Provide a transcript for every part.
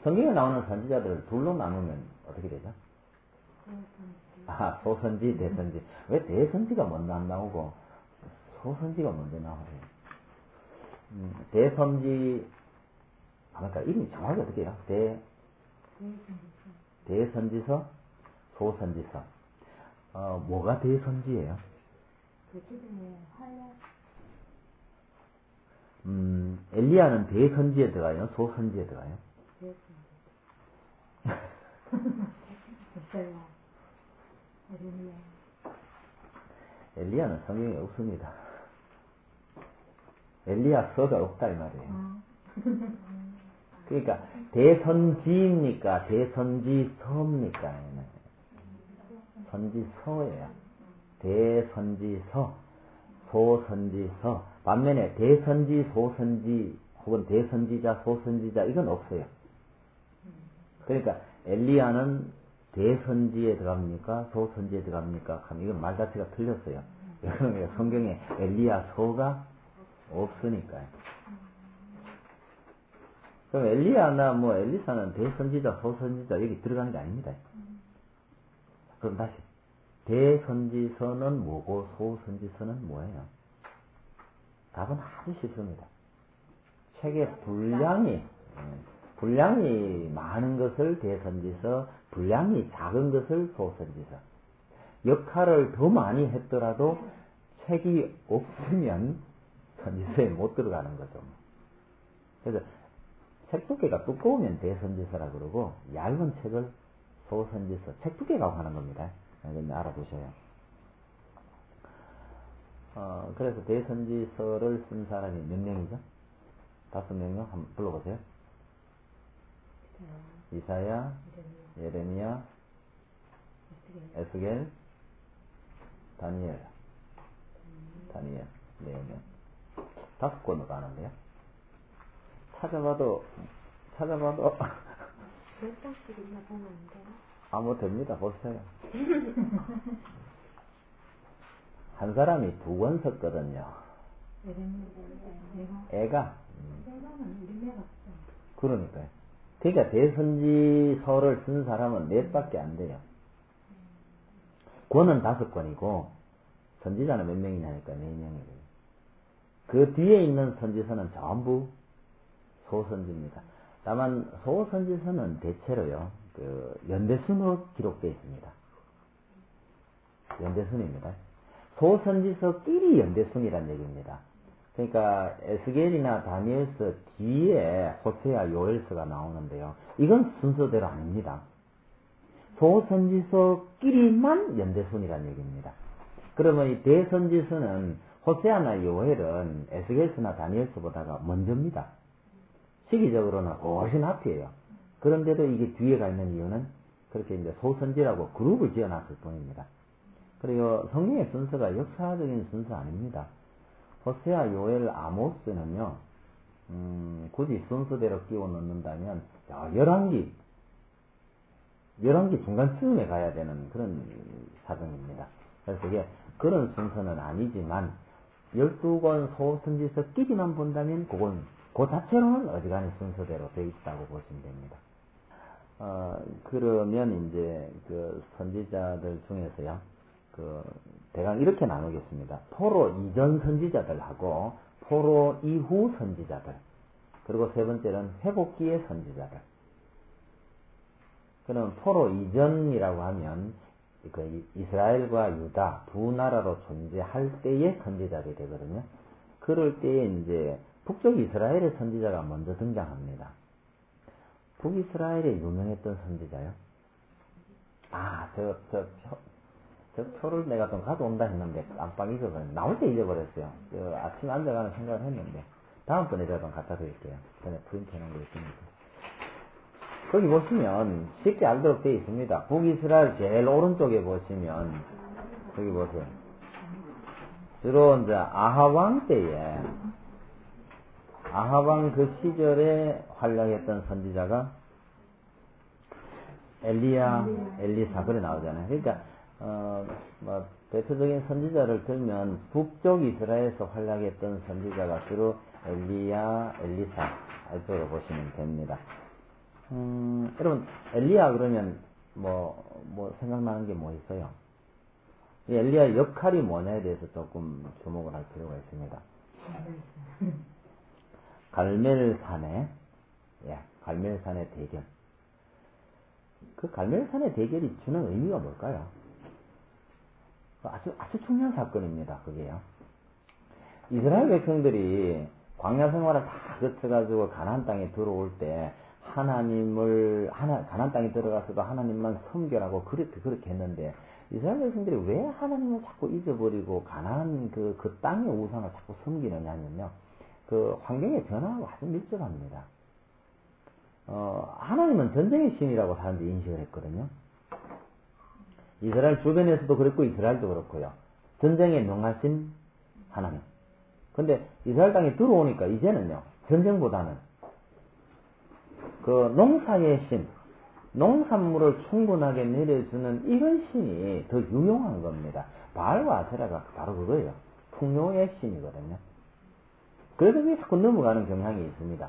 성경에 나오는 선지자들을 둘로 나누면 어떻게 되죠? 소선지, 대선지. 왜 대선지가 먼저 안 나오고 소선지가 먼저 나와요? 대선지, 그러니까 이름이 정확히 어떻게 해요? 대선지서, 소선지서. 뭐가 대선지예요? 엘리야는 대선지에 들어가요? 소선지에 들어가요? 엘리야는 성경에 없습니다. 엘리야서가 없다 이 말이에요. 그러니까 대선지입니까? 대선지서입니까? 선지서예요. 대선지서, 소선지서. 반면에 대선지, 소선지 혹은 대선지자, 소선지자 이건 없어요. 그러니까 엘리야는 대선지에 들어갑니까? 소선지에 들어갑니까? 하면 이건 말 자체가 틀렸어요. 성경에 엘리야서가 없으니까요. 그럼 엘리야나 엘리사는 대선지자, 소선지자 여기 들어가는 게 아닙니다. 그럼 다시 대선지서는 뭐고 소선지서는 뭐예요? 답은 아주 쉽습니다. 책의 분량이 많은 것을 대선지서, 분량이 작은 것을 소선지서. 역할을 더 많이 했더라도 책이 없으면 선지서에 못 들어가는 거죠. 그래서 책 두께가 두꺼우면 대선지서라 그러고 얇은 책을 소선지서, 책 두께가 하는 겁니다. 이건 알아두셔요. 그래서 대선지서를 쓴 사람이 몇 명이죠? 5명이요? 한번 불러보세요. 이사야, 예레미야, 에스겔, 다니엘. 4명. 5권으로 가는데요. 찾아봐도 몇 장씩이나 보면 안 돼요? 됩니다. 보세요. 한 사람이 2권 썼거든요. 애가. 그러니까요. 그러니까 대선지서를 쓴 사람은 4밖에 안 돼요. 권은 5권이고 선지자는 몇 명이냐니까 4명이에요. 그 뒤에 있는 선지서는 전부 소선지입니다. 다만 소선지서는 대체로요, 연대순으로 기록되어 있습니다. 연대순입니다. 소선지서끼리 연대순이란 얘기입니다. 그러니까 에스겔이나 다니엘서 뒤에 호세아, 요엘서가 나오는데요. 이건 순서대로 아닙니다. 소선지서끼리만 연대순이란 얘기입니다. 그러면 이 대선지서는 호세아나 요엘은 에스겔서나 다니엘서보다가 먼저입니다. 시기적으로는 훨씬 앞이에요. 그런데도 이게 뒤에 가 있는 이유는 그렇게 이제 소선지라고 그룹을 지어놨을 뿐입니다. 그리고 성경의 순서가 역사적인 순서 아닙니다. 호세아, 요엘, 아모스는요, 굳이 순서대로 끼워 넣는다면, 11기 중간쯤에 가야 되는 그런 사정입니다. 그래서 이게 그런 순서는 아니지만, 12권 소선지서끼리만 본다면, 그 자체로는 어지간히 순서대로 되어 있다고 보시면 됩니다. 그러면 이제 그 선지자들 중에서요, 대강 이렇게 나누겠습니다. 포로 이전 선지자들하고 포로 이후 선지자들, 그리고 세 번째는 회복기의 선지자들. 그럼 포로 이전이라고 하면 이스라엘과 유다 두 나라로 존재할 때의 선지자들이 되거든요. 그럴 때에 이제 북쪽 이스라엘의 선지자가 먼저 등장합니다. 북이스라엘에 유명했던 선지자요? 저 표를 내가 좀 가져온다 했는데 깜빡 잊어버렸네. 나올 때 잊어버렸어요. 아침에 앉아가는 생각을 했는데 다음번에 제가 좀 갖다 드릴게요. 전에 프린트 해놓은 거 있으니까. 거기 보시면 쉽게 알도록 되어 있습니다. 북이스라엘 제일 오른쪽에 보시면 여기 보세요. 주로 이제 아하왕 때에 아하왕 그 시절에 활약했던 선지자가 엘리야, 엘리사 그래 나오잖아요. 그러니까 대표적인 선지자를 들면 북쪽 이스라엘에서 활약했던 선지자가 주로 엘리야, 엘리사 이쪽으로 보시면 됩니다. 여러분, 엘리야 그러면 뭐 생각나는 게 뭐 있어요? 이 엘리야의 역할이 뭐냐에 대해서 조금 주목을 할 필요가 있습니다. 갈멜산의 대결. 그 갈멜산의 대결이 주는 의미가 뭘까요? 아주 중요한 사건입니다, 그게요. 이스라엘 백성들이 광야 생활을 다 거쳐가지고 가나안 땅에 들어올 때 가나안 땅에 들어가서도 하나님만 섬겨라고 그렇게 했는데 이스라엘 백성들이 왜 하나님을 자꾸 잊어버리고 가나안 그 땅의 우상을 자꾸 섬기느냐면요. 그 환경의 변화하고 아주 밀접합니다. 하나님은 전쟁의 신이라고 사람들이 인식을 했거든요. 이스라엘 주변에서도 그랬고 이스라엘도 그렇고요. 전쟁에 명하신 하나님. 근데 이스라엘 땅에 들어오니까 이제는요. 전쟁보다는 그 농사의 신, 농산물을 충분하게 내려주는 이런 신이 더 유용한 겁니다. 바알과 아세라가 바로 그거예요. 풍요의 신이거든요. 그래서 그게 자꾸 넘어가는 경향이 있습니다.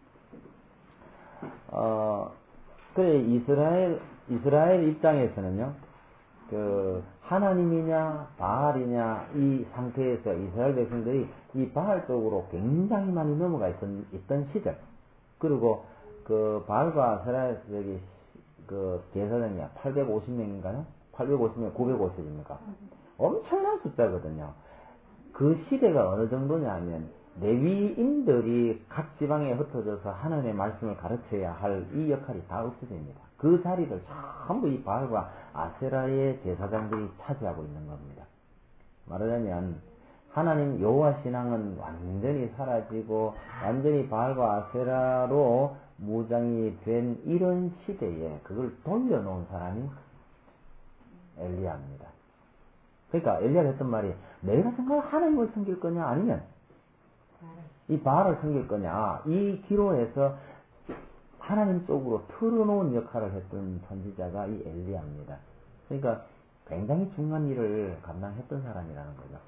그래, 이스라엘 입장에서는요, 그, 하나님이냐, 바알이냐, 이 상태에서 이스라엘 백성들이 이 바알 쪽으로 굉장히 많이 넘어가 있던 시절. 그리고, 그, 바알과 아세라, 그, 제사장이야, 850명인가요? 850명, 950입니까? 엄청난 숫자거든요. 그 시대가 어느 정도냐 하면, 레위인들이 각 지방에 흩어져서 하나님의 말씀을 가르쳐야 할 이 역할이 다 없어집니다. 그 자리를 전부 이 바알과 아세라의 제사장들이 차지하고 있는 겁니다. 말하자면 하나님 여호와 신앙은 완전히 사라지고 완전히 바알과 아세라로 무장이 된 이런 시대에 그걸 돌려놓은 사람이 엘리야입니다. 그러니까 엘리야가 했던 말이 내가 정말 하나님을 섬길 거냐 아니면 이 바알을 섬길 거냐 이 기로에서 하나님 쪽으로 틀어놓은 역할을 했던 선지자가 이 엘리야입니다. 그러니까 굉장히 중요한 일을 감당했던 사람이라는 거죠.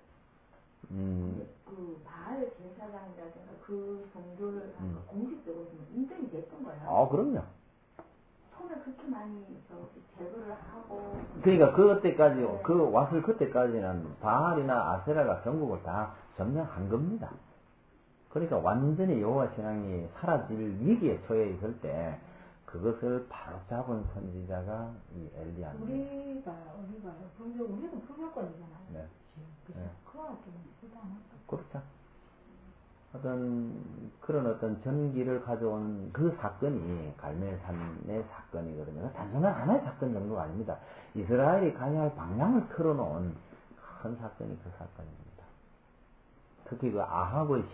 그 바알 제사장이라든가 그 종교를 공식적으로 인정이 됐던 거예요? 그럼요. 처음에 그렇게 많이 제거를 하고. 그러니까 그때까지 왔을 그때까지는 바알이나 아세라가 전국을 다 점령한 겁니다. 그러니까 완전히 여호와 신앙이 사라질 위기에 처해 있을 때 그것을 바로 잡은 선지자가 이 엘리야입니다. 우리도 풍요권이잖아요. 네. 네. 그거가 좀 부담하다. 그렇죠. 그런 어떤 전기를 가져온 그 사건이 갈멜산의 사건이거든요. 단순한 하나의 사건 정도가 아닙니다. 이스라엘이 가야 할 방향을 틀어놓은 큰 사건이 그 사건입니다. 특히 그 아합의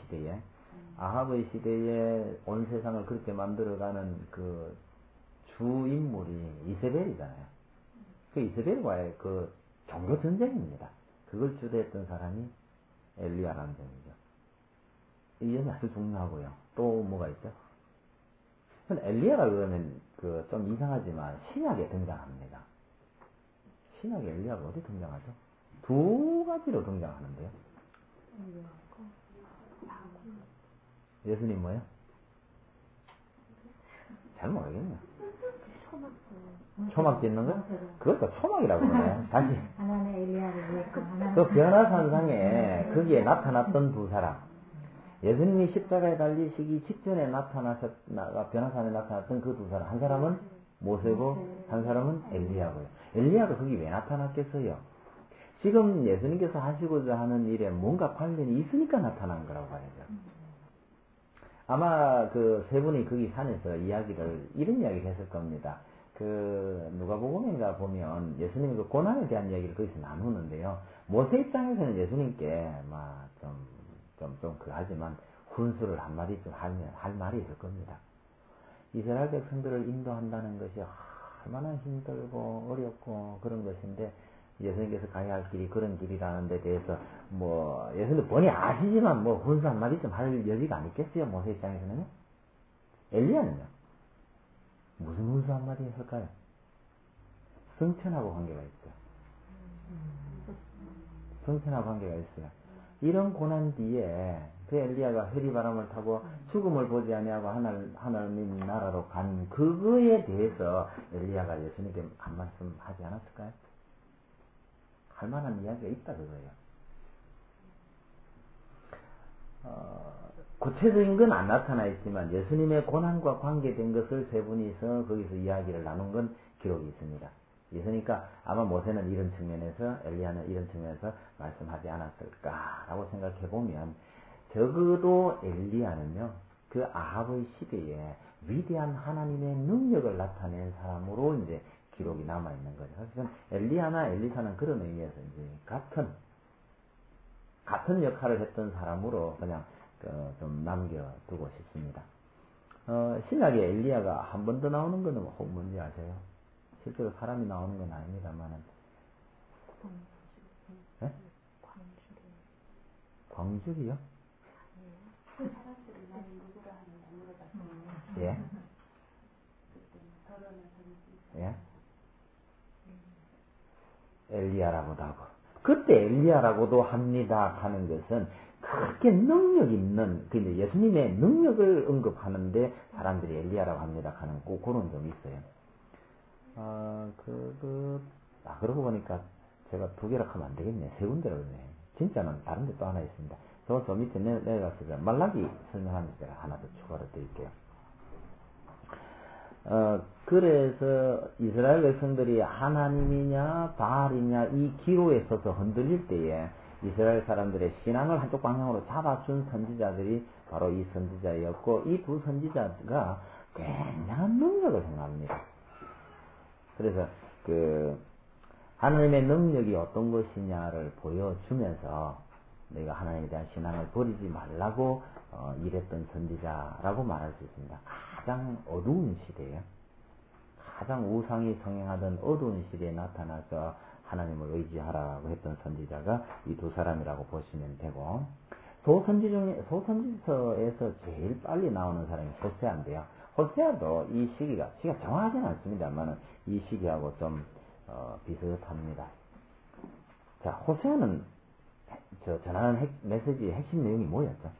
시대에 온 세상을 그렇게 만들어가는 그 주인물이 이세벨이잖아요. 그 이세벨과의 그 종교 전쟁입니다. 그걸 주도했던 사람이 엘리야라는 점이죠. 이 점이 아주 중요하고요. 또 뭐가 있죠? 엘리야라 그러면 그 좀 이상하지만 신약에 등장합니다. 신약에 엘리야가 어디 등장하죠? 두 가지로 등장하는데요. 예수님 뭐요? 잘 모르겠네요. 초막 짓는 거? 그것도 초막이라고 그러네. 다시. 하나는 엘리야를 위했고 하나는 그 변화산상에 거기에 나타났던 두 사람. 예수님이 십자가에 달리시기 직전에 변화산에 나타났던 그 두 사람. 한 사람은 모세고 한 사람은 엘리야고요. 엘리야가 거기 왜 나타났겠어요? 지금 예수님께서 하시고자 하는 일에 뭔가 관련이 있으니까 나타난 거라고 봐야죠. 아마 그 세 분이 거기 산에서 이런 이야기를 했을 겁니다. 그 누가복음인가 보면 예수님이 그 고난에 대한 이야기를 거기서 나누는데요. 모세 입장에서는 예수님께 좀 하지만 훈수를 한마디 좀 할 말이 있을 겁니다. 이스라엘 백성들을 인도한다는 것이 얼마나 힘들고 어렵고 그런 것인데 예수님께서 가야 할 길이 그런 길이라는 데 대해서 예수님 본이 아시지만 훈수 한마디 좀 할 여지가 아니겠어요? 모세 입장에서는요? 엘리야는요? 무슨 훈수 한마디 했을까요? 성천하고 관계가 있죠. 성천하고 관계가 있어요. 이런 고난 뒤에 그 엘리야가 회리바람을 타고 죽음을 보지 아니하고 하나님 나라로 간 그거에 대해서 엘리야가 예수님께 한 말씀 하지 않았을까요? 할 만한 이야기가 있다 그거예요. 구체적인 건 안 나타나 있지만 예수님의 고난과 관계된 것을 세 분이서 거기서 이야기를 나눈 건 기록이 있습니다. 있으니까 아마 모세는 이런 측면에서 엘리야는 이런 측면에서 말씀하지 않았을까라고 생각해 보면 적어도 엘리야는요 그 아합의 시대에 위대한 하나님의 능력을 나타낸 사람으로 이제 기록이 남아 있는 거죠. 사실은 엘리야나 엘리사는 그런 의미에서 이제 같은 역할을 했던 사람으로 그냥 좀 남겨두고 싶습니다. 신약에 엘리야가 한 번 더 나오는 거는 혹 뭔지 아세요? 실제로 사람이 나오는 건 아닙니다만은. 네? 광주리요? 사람들이 나는 누구라 하는지 물어봤어요. 예? 예? 엘리야라고도 하고. 그때 엘리야라고도 합니다 하는 것은 그렇게 능력 있는, 근데 예수님의 능력을 언급하는데 사람들이 엘리야라고 합니다 하는 그런 점이 있어요. 그러고 보니까 제가 두 개라 하면 안 되겠네. 세 군데로 그러네. 진짜는 다른 데 또 하나 있습니다. 저 밑에 내려가서 말라기 설명하면서 제가 하나 더 추가로 드릴게요. 그래서 이스라엘 백성들이 하나님이냐 바알이냐 이 기로에 서서 흔들릴 때에 이스라엘 사람들의 신앙을 한쪽 방향으로 잡아준 선지자들이 바로 이 선지자였고 이 두 선지자가 굉장한 능력을 행합니다. 그래서 하나님의 능력이 어떤 것이냐를 보여주면서 내가 하나님에 대한 신앙을 버리지 말라고 일했던 선지자라고 말할 수 있습니다. 가장 어두운 시대에 가장 우상이 성행하던 어두운 시대에 나타나서 하나님을 의지하라고 했던 선지자가 이 두 사람이라고 보시면 되고, 소선지서에서 제일 빨리 나오는 사람이 호세아인데요. 호세아도 이 시기가 정확하지는 않습니다만 이 시기하고 좀 비슷합니다. 자, 호세아는 전하는 메시지의 핵심 내용이 뭐였죠?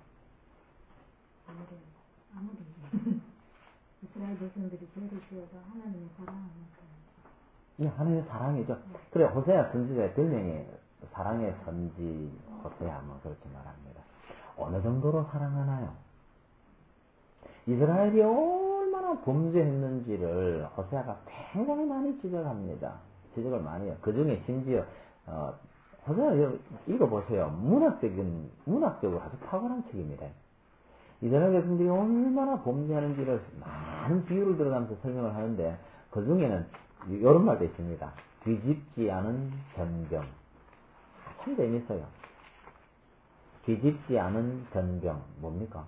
아무리 이스라엘 백성들이 죄를 지어서 하나님의 사랑을 못하는. 예, 하나님의 사랑이죠. 그래, 호세아 선지자의 별명이 사랑의 선지 호세아 뭐 그렇게 말합니다. 어느 정도로 사랑하나요? 이스라엘이 얼마나 범죄했는지를 호세아가 굉장히 많이 지적합니다. 지적을 많이 해요. 그 중에 심지어 호세아 읽어보세요. 문학적으로 아주 탁월한 책입니다. 이스라엘 백성들이 얼마나 범죄하는지를 많은 비유를 들어가면서 설명을 하는데 그 중에는 이런 말도 있습니다. 뒤집지 않은 전병. 참 재밌어요. 뒤집지 않은 전병. 뭡니까?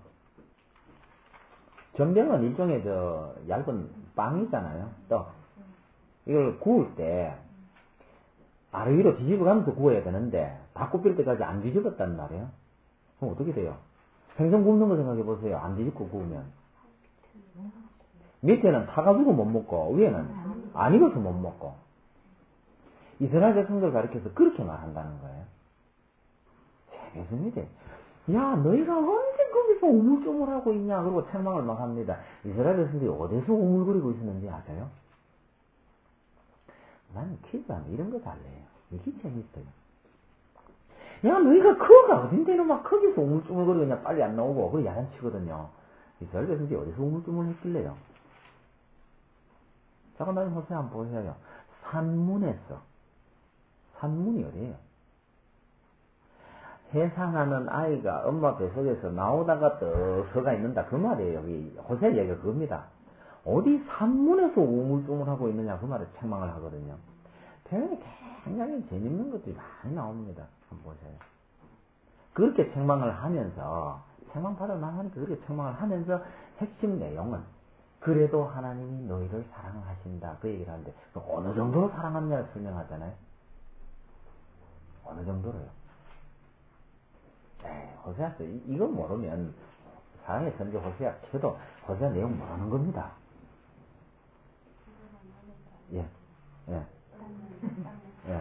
전병은 일종의 얇은 빵이잖아요. 떡. 이걸 구울 때 아래 위로 뒤집어 가면서 구워야 되는데 다 굽힐 때까지 안 뒤집었단 말이에요. 그럼 어떻게 돼요? 생선 굽는 거 생각해 보세요. 안 뒤집고 구우면. 밑에는 타가지고 못 먹고 위에는 안 익어서 못 먹고. 이스라엘 백성들 가르쳐서 그렇게 말한다는 거예요. 재밌습니다. 야, 너희가 언제 거기서 우물쭈물하고 있냐? 그러고 책망을 막 합니다. 이스라엘 백성들이 어디서 우물거리고 있었는지 아세요? 나는 퀴즈하면 이런 거 달래요. 이게 재밌어요. 야, 너희가 그거가 어딘데? 막 거기서 우물쭈물거리고 그냥 빨리 안 나오고, 그게 야단치거든요. 이스라엘 백성들이 어디서 우물쭈물 했길래요? 잠깐 다시 호세아 한번 보세요. 산문이 어디예요? 해상하는 아이가 엄마 뱃속에서 나오다가 떡 서가 있는다. 그 말이에요. 여기 호세아 얘기가 그겁니다. 어디 산문에서 우물쭈물하고 있느냐 그 말에 책망을 하거든요. 표현이 굉장히 재밌는 것들이 많이 나옵니다. 한번 보세요. 그렇게 책망을 하면서 책망받을 만하니까 그렇게 책망을 하면서 핵심 내용은 그래도 하나님이 너희를 사랑하신다. 그 얘기를 하는데 어느 정도로 사랑하느냐를 설명하잖아요. 어느 정도로요? 호세아 이거 모르면 사랑의 선지 호세아 쳐도 호세아 내용 모르는 겁니다. 예.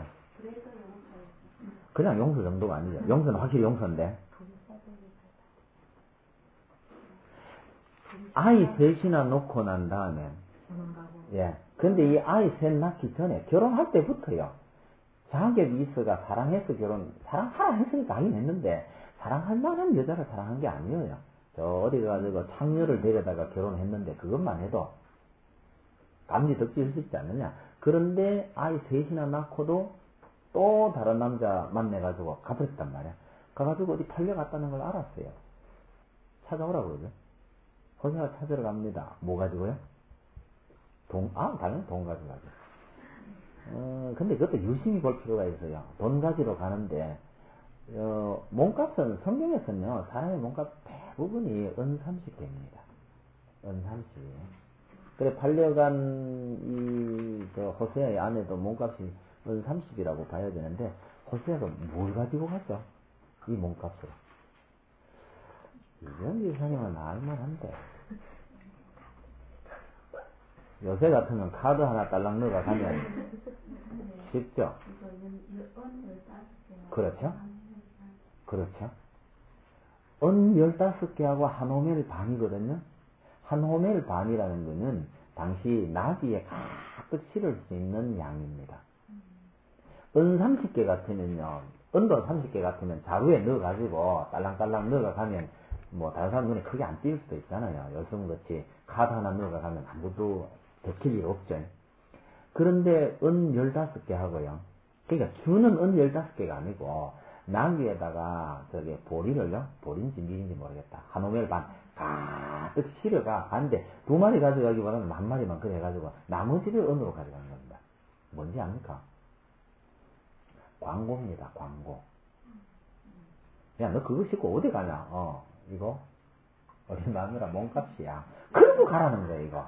그냥 용서 정도가 아니죠. 용서는 확실히 용서인데. 아이 셋이나 놓고 난 다음에, 예. 근데 이 아이 셋 낳기 전에 결혼할 때부터요. 자격이 있어가 사랑해서 사랑하라 했으니까 하긴 했는데, 사랑할 만한 여자를 사랑한 게 아니에요. 저 어디 가지고 창녀를 데려다가 결혼했는데 그것만 해도 감지 덕지일 수 있지 않느냐. 그런데 아이 셋이나 낳고도 또 다른 남자 만나가지고 가버렸단 말이야. 가가지고 어디 팔려갔다는 걸 알았어요. 찾아오라고 그러죠. 호세가 찾으러 갑니다. 뭐 가지고요? 당연히 돈 가지고 가죠. 근데 그것도 유심히 볼 필요가 있어요. 돈 가지러 가는데, 몸값은, 성경에서는요, 사람의 몸값 대부분이 은30개입니다. 은30. 그래, 팔려간 호세아의 아내도 몸값이 은30이라고 봐야 되는데, 호세아가 뭘 가지고 갔죠? 이 몸값을. 이런 이상형은 알만한데. 요새 같으면 카드 하나 딸랑 넣어가 가면 쉽죠? 그렇죠? 그렇죠? 은 15개하고 한 호멜 반이거든요? 한 호멜 반이라는 거는 당시 나귀에 가득 실을 수 있는 양입니다. 은 30개 같으면요, 은도 30개 같으면 자루에 넣어가지고 딸랑딸랑 넣어가 가면 뭐 다른 사람 눈에 크게 안 띄일 수도 있잖아요. 여성같이 카드 하나 넣어가 가면 아무도 데킬 일 없죠. 그런데 은 15개 하고요. 그러니까 주는 은 15개가 아니고 나귀에다가 저기 보리를요, 보리인지 밀인지 모르겠다. 한 오멜 반 가득 실어가 가는데 2마리 가져가기보다는 한 마리만 그래 가지고 나머지를 은으로 가져가는 겁니다. 뭔지 압니까? 광고입니다. 광고. 야, 너 그거 싣고 어디 가냐? 이거 우리 마누라 몸값이야. 그러고 가라는 거야, 이거.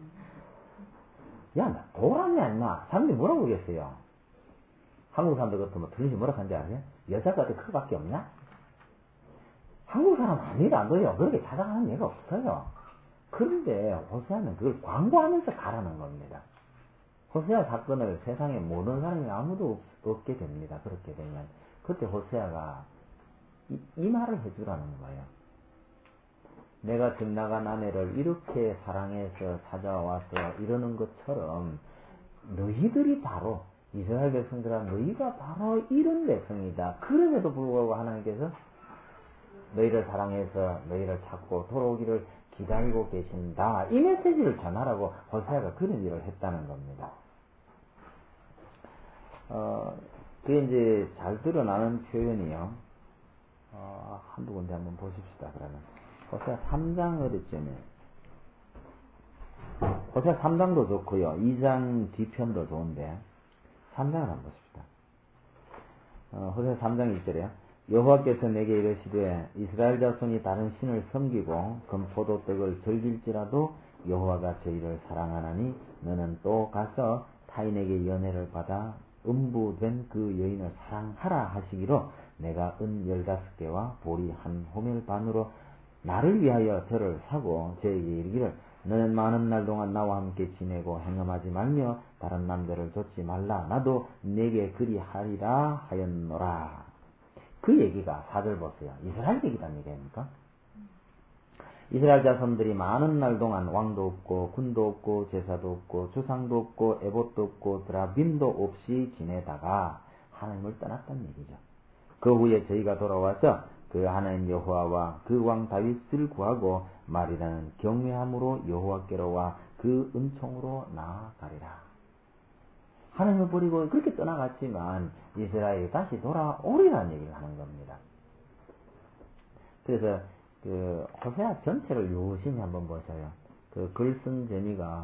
야, 나 도라냐, 임마. 사람들이 뭐라고 그러겠어요? 한국 사람들 같으면 들리지 뭐라 하는지 아세요? 여자가 어디 그거밖에 없냐? 한국 사람 아니라도요, 그렇게 찾아가는 얘가 없어요. 그런데 호세아는 그걸 광고하면서 가라는 겁니다. 호세아 사건을 세상에 모르는 사람이 아무도 없게 됩니다. 그렇게 되면. 그때 호세아가 이 말을 해주라는 거예요. 내가 집 나간 아내를 이렇게 사랑해서 찾아와서 이러는 것처럼 너희들이 바로 이스라엘 백성들아 너희가 바로 이런 백성이다. 그럼에도 불구하고 하나님께서 너희를 사랑해서 너희를 찾고 돌아오기를 기다리고 계신다. 이 메시지를 전하라고 호세아가 그런 일을 했다는 겁니다. 그게 이제 잘 드러나는 표현이요. 한두 군데 한번 보십시다. 그러면 호세아 3장 어디쯤에 호세아 3장도 좋고요. 2장 뒤편도 좋은데 3장을 한번 보십시다. 호세아 3장 1절에요. 여호와께서 내게 이르시되 이스라엘 자손이 다른 신을 섬기고 금포도떡을 즐길지라도 여호와가 저희를 사랑하나니 너는 또 가서 타인에게 연애를 받아 음부된 그 여인을 사랑하라 하시기로 내가 은 15개와 보리 한 호멜 반으로 나를 위하여 저를 사고 저에게 이르기를 너는 많은 날 동안 나와 함께 지내고 행함하지 말며 다른 남자를 좇지 말라. 나도 내게 그리하리라 하였노라. 그 얘기가 4절 보세요. 이스라엘 얘기란 얘기 아닙니까? 이스라엘 자손들이 많은 날 동안 왕도 없고 군도 없고 제사도 없고 주상도 없고 에봇도 없고 드라빔도 없이 지내다가 하나님을 떠났다는 얘기죠. 그 후에 저희가 돌아와서 그 하나님 여호와와 그 왕 다윗을 구하고 말이라는 경외함으로 여호와께로 와 그 은총으로 나아가리라. 하나님을 버리고 그렇게 떠나갔지만 이스라엘이 다시 돌아오리라는 얘기를 하는 겁니다. 그래서 그 호세아 전체를 유심히 한번 보셔요. 그 글 쓴 재미가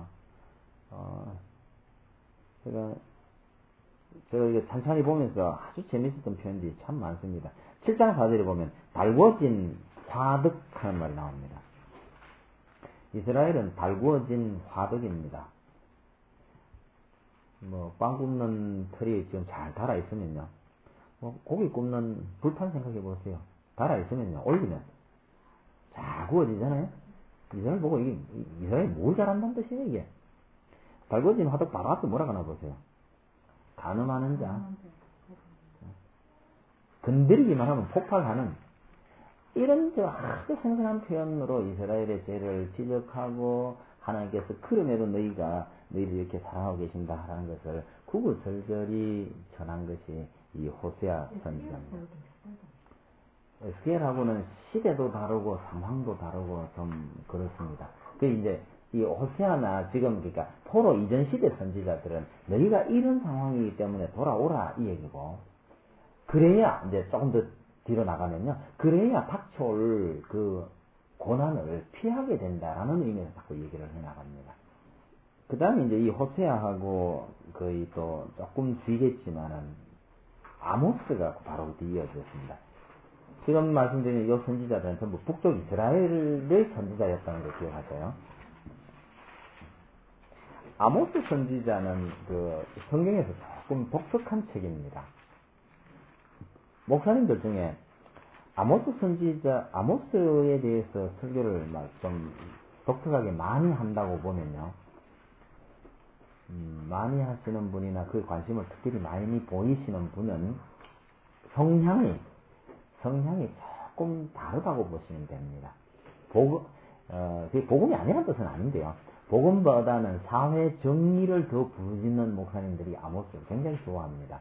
제가 이게 찬찬히 보면서 아주 재밌었던 표현들이 참 많습니다. 7장 4절에 보면 달구어진 화덕하는 말이 나옵니다. 이스라엘은 달구어진 화덕입니다. 빵 굽는 틀이 지금 잘 달아있으면요. 고기 굽는 불판 생각해 보세요. 달아있으면요. 올리면 잘 구워지잖아요. 이스라엘 보고 이게 이스라엘이 뭘 잘한다는 뜻이에요, 이게. 달구어진 화덕 바로 앞에 뭐라고 하나 보세요. 가늠하는 자. 건드리기만 하면 폭발하는 이런 아주 생생한 표현으로 이스라엘의 죄를 지적하고 하나님께서 그럼에도 너희를 이렇게 사랑하고 계신다라는 것을 구구절절히 전한 것이 이 호세아 선지자입니다. 에스겔하고는 시대도 다르고 상황도 다르고 좀 그렇습니다. 그 이제 이 호세아나 지금 그러니까 포로 이전 시대 선지자들은 너희가 이런 상황이기 때문에 돌아오라 이 얘기고, 그래야 이제 조금 더 뒤로 나가면요, 그래야 닥쳐올 그 고난을 피하게 된다라는 의미에서 자꾸 얘기를 해 나갑니다. 그 다음에 이제 이 호세아하고 거의 또 조금 뒤겠지만은 아모스가 바로 이어졌습니다. 지금 말씀드린 이 선지자들은 전부 북쪽 이스라엘의 선지자였다는 걸 기억하세요. 아모스 선지자는 그 성경에서 조금 독특한 책입니다. 목사님들 중에 아모스에 대해서 설교를 막 좀 독특하게 많이 한다고 보면요, 많이 하시는 분이나 그 관심을 특별히 많이 보이시는 분은 성향이 조금 다르다고 보시면 됩니다. 복음이 아니라는 뜻은 아닌데요. 복음보다는 사회 정의를 더 부르짖는 목사님들이 아모스를 굉장히 좋아합니다.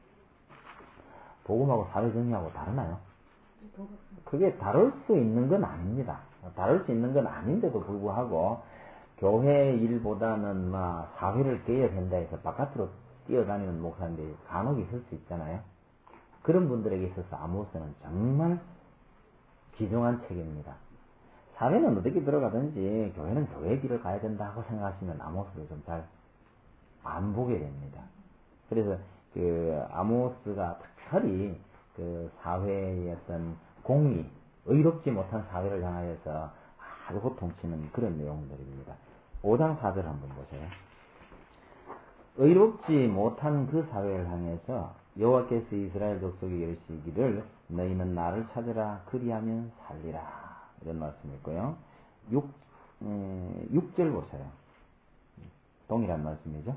복음하고 사회 정의하고 다르나요? 그게 다를 수 있는 건 아닙니다. 다를 수 있는 건 아닌데도 불구하고 교회 일보다는 막 사회를 깨야 된다 해서 바깥으로 뛰어다니는 목사님들이 간혹 있을 수 있잖아요. 그런 분들에게 있어서 아모스는 정말 귀중한 책입니다. 사회는 어떻게 들어가든지 교회는 교회의 길을 가야 된다고 생각하시면 아모스를 좀 잘 안 보게 됩니다. 그래서 그 아모스가 특별히 그 사회의 어떤 공의, 의롭지 못한 사회를 향하여서 아주 고통치는 그런 내용들입니다. 5장 4절 한번 보세요. 의롭지 못한 그 사회를 향해서 여호와께서 이스라엘 족속에 이르시기를 너희는 나를 찾으라 그리하면 살리라, 이런 말씀이 있고요. 6절 보세요. 동일한 말씀이죠.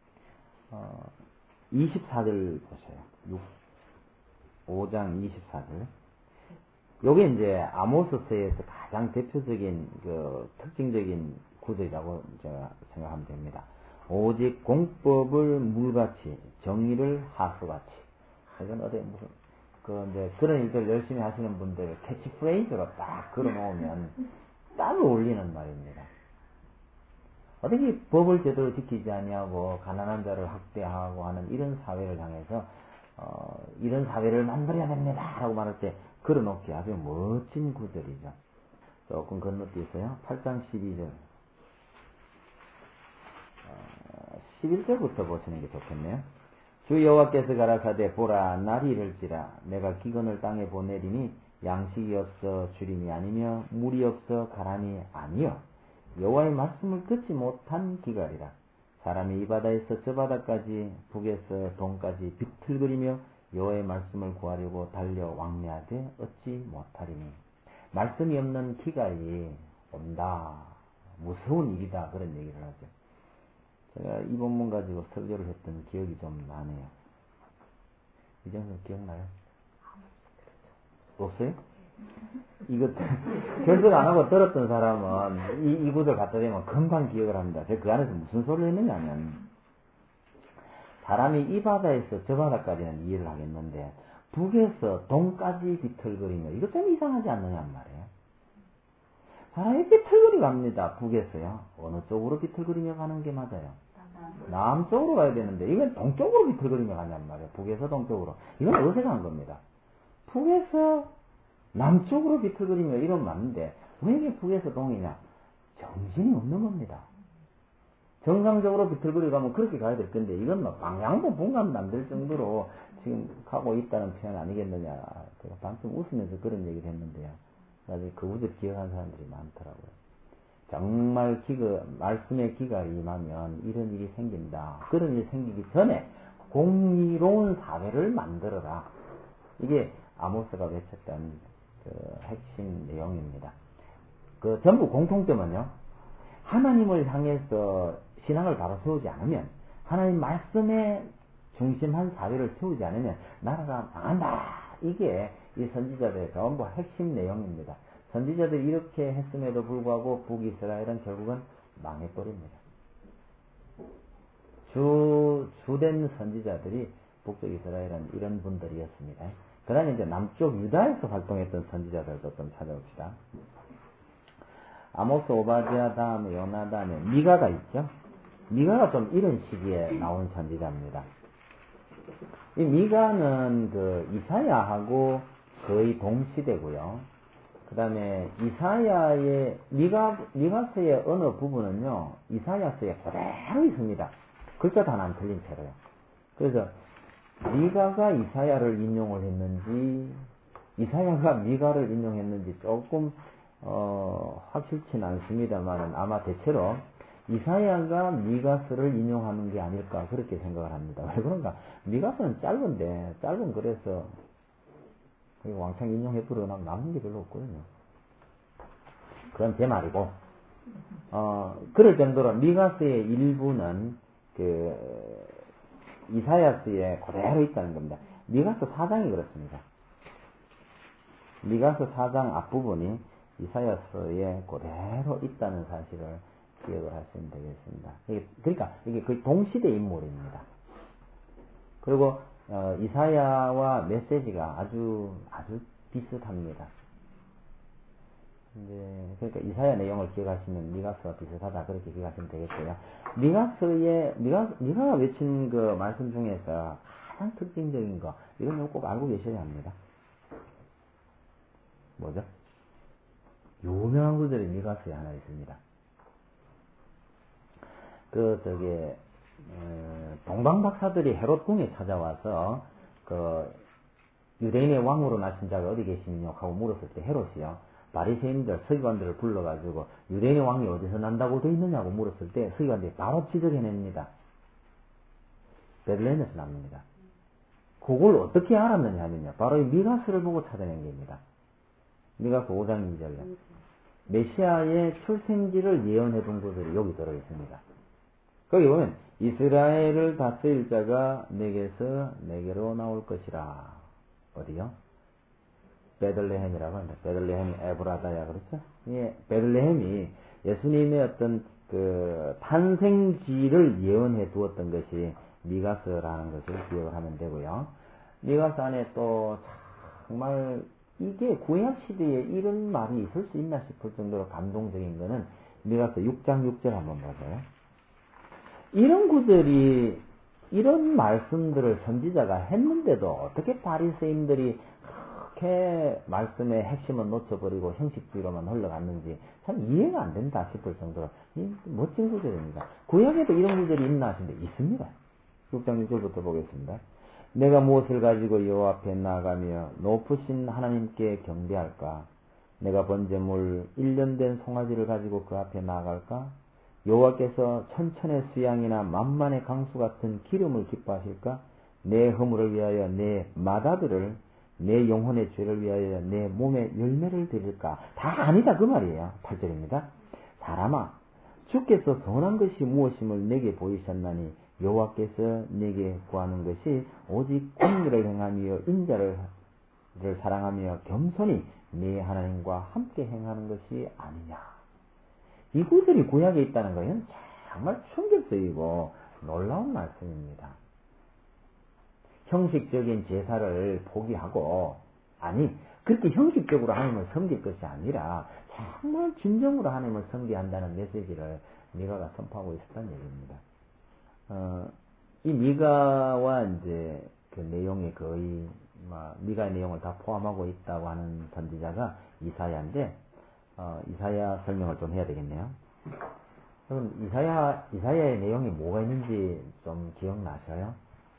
24절 보세요. 5장 24절. 요게 이제 아모스서에서 가장 대표적인 그 특징적인 구절이라고 제가 생각하면 됩니다. 오직 공법을 물같이 정의를 하수같이. 이건 어디 무슨 이제 그런 일들 열심히 하시는 분들 캐치프레이즈로 딱 걸어놓으면 땀을 올리는 말입니다. 어떻게 법을 제대로 지키지 아니하고 가난한 자를 학대하고 하는 이런 사회를 향해서 이런 사회를 만들어야 됩니다 라고 말할 때 걸어놓기 아주 멋진 구절이죠. 조금 건너뛰으세요. 8장 12절 11절부터 보시는 게 좋겠네요. 주 여호와께서 가라사대 보라 날이 이를지라 내가 기근을 땅에 보내리니 양식이 없어 주림이 아니며 물이 없어 가람이 아니요 여호와의 말씀을 듣지 못한 기갈이라. 사람이 이 바다에서 저 바다까지 북에서 동까지 비틀거리며 여호와의 말씀을 구하려고 달려 왕래하되 얻지 못하리니. 말씀이 없는 기갈이 온다. 무서운 일이다. 그런 얘기를 하죠. 제가 이 본문 가지고 설교를 했던 기억이 좀 나네요. 이정도 기억나요? 없어요? 이거 결석 안 하고 들었던 사람은 이 구절 갖다 대면 금방 기억을 합니다. 제가 그 안에서 무슨 소리를 했느냐면, 사람이 이 바다에서 저 바다까지는 이해를 하겠는데 북에서 동까지 비틀거리며, 이거 좀 이상하지 않느냐 말이에요. 사람이 비틀거리 갑니다. 북에서요. 어느 쪽으로 비틀거리며 가는 게 맞아요? 남쪽으로 가야 되는데 이건 동쪽으로 비틀거리며 가냔 말이에요. 북에서 동쪽으로. 이건 어색한 겁니다. 북에서 남쪽으로 비틀거리며 이건 맞는데 왜 이게 북에서 동이냐? 정신이 없는 겁니다. 정상적으로 비틀거리 가면 그렇게 가야 될 건데 이건 뭐 방향도 분간도 안 될 정도로 지금 가고 있다는 표현 아니겠느냐. 제가 방금 웃으면서 그런 얘기를 했는데요. 나중에 그 우절 기억하는 사람들이 많더라고요. 정말 말씀의 기가 임하면 이런 일이 생긴다. 그런 일이 생기기 전에 공의로운 사회를 만들어라. 이게 아모스가 외쳤던 그 핵심 내용입니다. 그 전부 공통점은요, 하나님을 향해서 신앙을 바로 세우지 않으면, 하나님 말씀에 중심한 사회를 세우지 않으면 나라가 망한다. 이게 이 선지자들의 전부 핵심 내용입니다. 선지자들이 이렇게 했음에도 불구하고 북이스라엘은 결국은 망해버립니다. 주된 선지자들이 북쪽 이스라엘은 이런 분들이었습니다. 그 다음에 이제 남쪽 유다에서 활동했던 선지자들도 좀 찾아봅시다. 아모스, 오바댜, 다음에 요나, 다음에 미가가 있죠. 미가가 좀 이런 시기에 나온 선지자입니다. 이 미가는 그 이사야하고 거의 동시대고요. 그 다음에 이사야의 미가서의 어느 부분은요 이사야서에 그대로 있습니다. 글자도 하나 안 틀린 채로요. 그래서 미가가 이사야를 인용을 했는지 이사야가 미가를 인용했는지 조금 확실치는 않습니다만 아마 대체로 이사야가 미가서를 인용하는 게 아닐까 그렇게 생각을 합니다. 왜 그런가? 미가서는 짧은데 짧은 글에서 왕창 인용해버려 남은 게 별로 없거든요. 그건 제 말이고 그럴 정도로 미가서의 일부는 그 이사야서에 그대로 있다는 겁니다. 미가서 4장이 그렇습니다. 미가서 4장 앞부분이 이사야서에 그대로 있다는 사실을 기억을 하시면 되겠습니다. 그러니까 이게 거의 동시대 인물입니다. 그리고 이사야와 메시지가 아주 비슷합니다. 그러니까 이사야 내용을 기억하시면 미가서와 비슷하다 그렇게 기억하시면 되겠고요. 미가가 외친 그 말씀 중에서 가장 특징적인 거 이런 거 꼭 알고 계셔야 합니다. 뭐죠? 유명한 구절이 미가서에 하나 있습니다. 동방 박사들이 헤롯 궁에 찾아와서 유대인의 왕으로 나신 자가 어디 계시느냐 하고 물었을 때 헤롯이요 바리새인들 서기관들을 불러가지고 유대인의 왕이 어디서 난다고 되어 있느냐고 물었을 때 서기관들이 바로 지적해냅니다. 베들레헴에서 납니다. 그걸 어떻게 알았느냐 하면요 바로 이 미가서를 보고 찾아낸 겁니다. 미가서 5장 2절에 메시아의 출생지를 예언해 둔 것들이 여기 들어있습니다. 거기 보면 이스라엘을 다스릴 자가 내게로 나올 것이라. 어디요? 베들레헴이라고 합니다. 베들레헴 에브라다야 그렇죠? 예, 베들레헴이 예수님의 어떤 그 탄생지를 예언해 두었던 것이 미가서라는 것을 기억을 하면 되고요. 미가서 안에 또 정말 이게 구약 시대에 이런 말이 있을 수 있나 싶을 정도로 감동적인 거는 미가서 6장 6절 한번 보세요. 이런 구절이 이런 말씀들을 선지자가 했는데도 어떻게 바리새인들이 그렇게 말씀의 핵심을 놓쳐버리고 형식주의로만 흘러갔는지 참 이해가 안 된다 싶을 정도로 멋진 구절입니다. 구약에도 이런 구절이 있나 하신데 있습니다. 6장 6절부터 보겠습니다. 내가 무엇을 가지고 여호와 앞에 나아가며 높으신 하나님께 경배할까? 내가 번제물 1년 된 송아지를 가지고 그 앞에 나아갈까? 여호와께서 천천의 수양이나 만만의 강수 같은 기름을 기뻐하실까? 내 허물을 위하여 내 맏아들을 내 영혼의 죄를 위하여 내 몸에 열매를 드릴까? 다 아니다 그 말이에요. 8절입니다. 사람아 주께서 선한 것이 무엇임을 내게 보이셨나니 여호와께서 내게 구하는 것이 오직 공의를 행하며 인자를 사랑하며 겸손히 네 하나님과 함께 행하는 것이 아니냐. 이 구절이 구약에 있다는 것은 정말 충격적이고 놀라운 말씀입니다. 형식적인 제사를 포기하고 그렇게 형식적으로 하나님을 섬길 것이 아니라 정말 진정으로 하나님을 섬겨야 한다는 메시지를 미가가 선포하고 있었다는 얘기입니다. 이 미가와 이제 그 내용이 거의 미가의 내용을 다 포함하고 있다고 하는 선지자가 이사야인데 이사야 설명을 좀 해야 되겠네요. 그럼 이사야의 내용이 뭐가 있는지 좀 기억나셔요?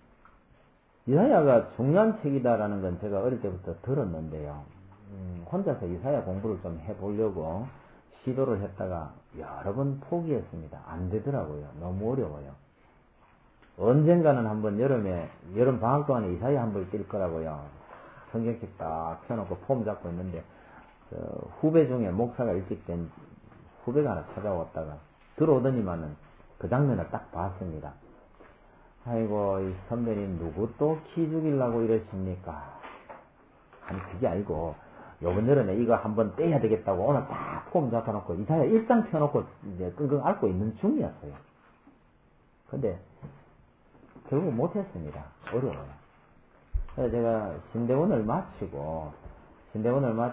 이사야가 중요한 책이다라는 건 제가 어릴 때부터 들었는데요. 혼자서 이사야 공부를 좀 해보려고 시도를 했다가 여러 번 포기했습니다. 안 되더라고요. 너무 어려워요. 언젠가는 한번 여름 방학 동안에 이사야 한번 뛸 거라고요. 성경책 딱 펴놓고 폼 잡고 있는데 후배 중에 목사가 일찍 된 후배가 하나 찾아왔다가 들어오더니만은 그 장면을 딱 봤습니다. 아이고 이 선배님 누구 또 키 죽이려고 이러십니까? 아니, 그게 아니고, 요번 여름에 이거 한번 떼야 되겠다고 오늘 딱 폼 잡아놓고, 이사야 1장 펴놓고, 이제 끙끙 앓고 있는 중이었어요. 근데, 결국 못했습니다. 어려워요. 그래서 제가 신대원을 마치고, 이제,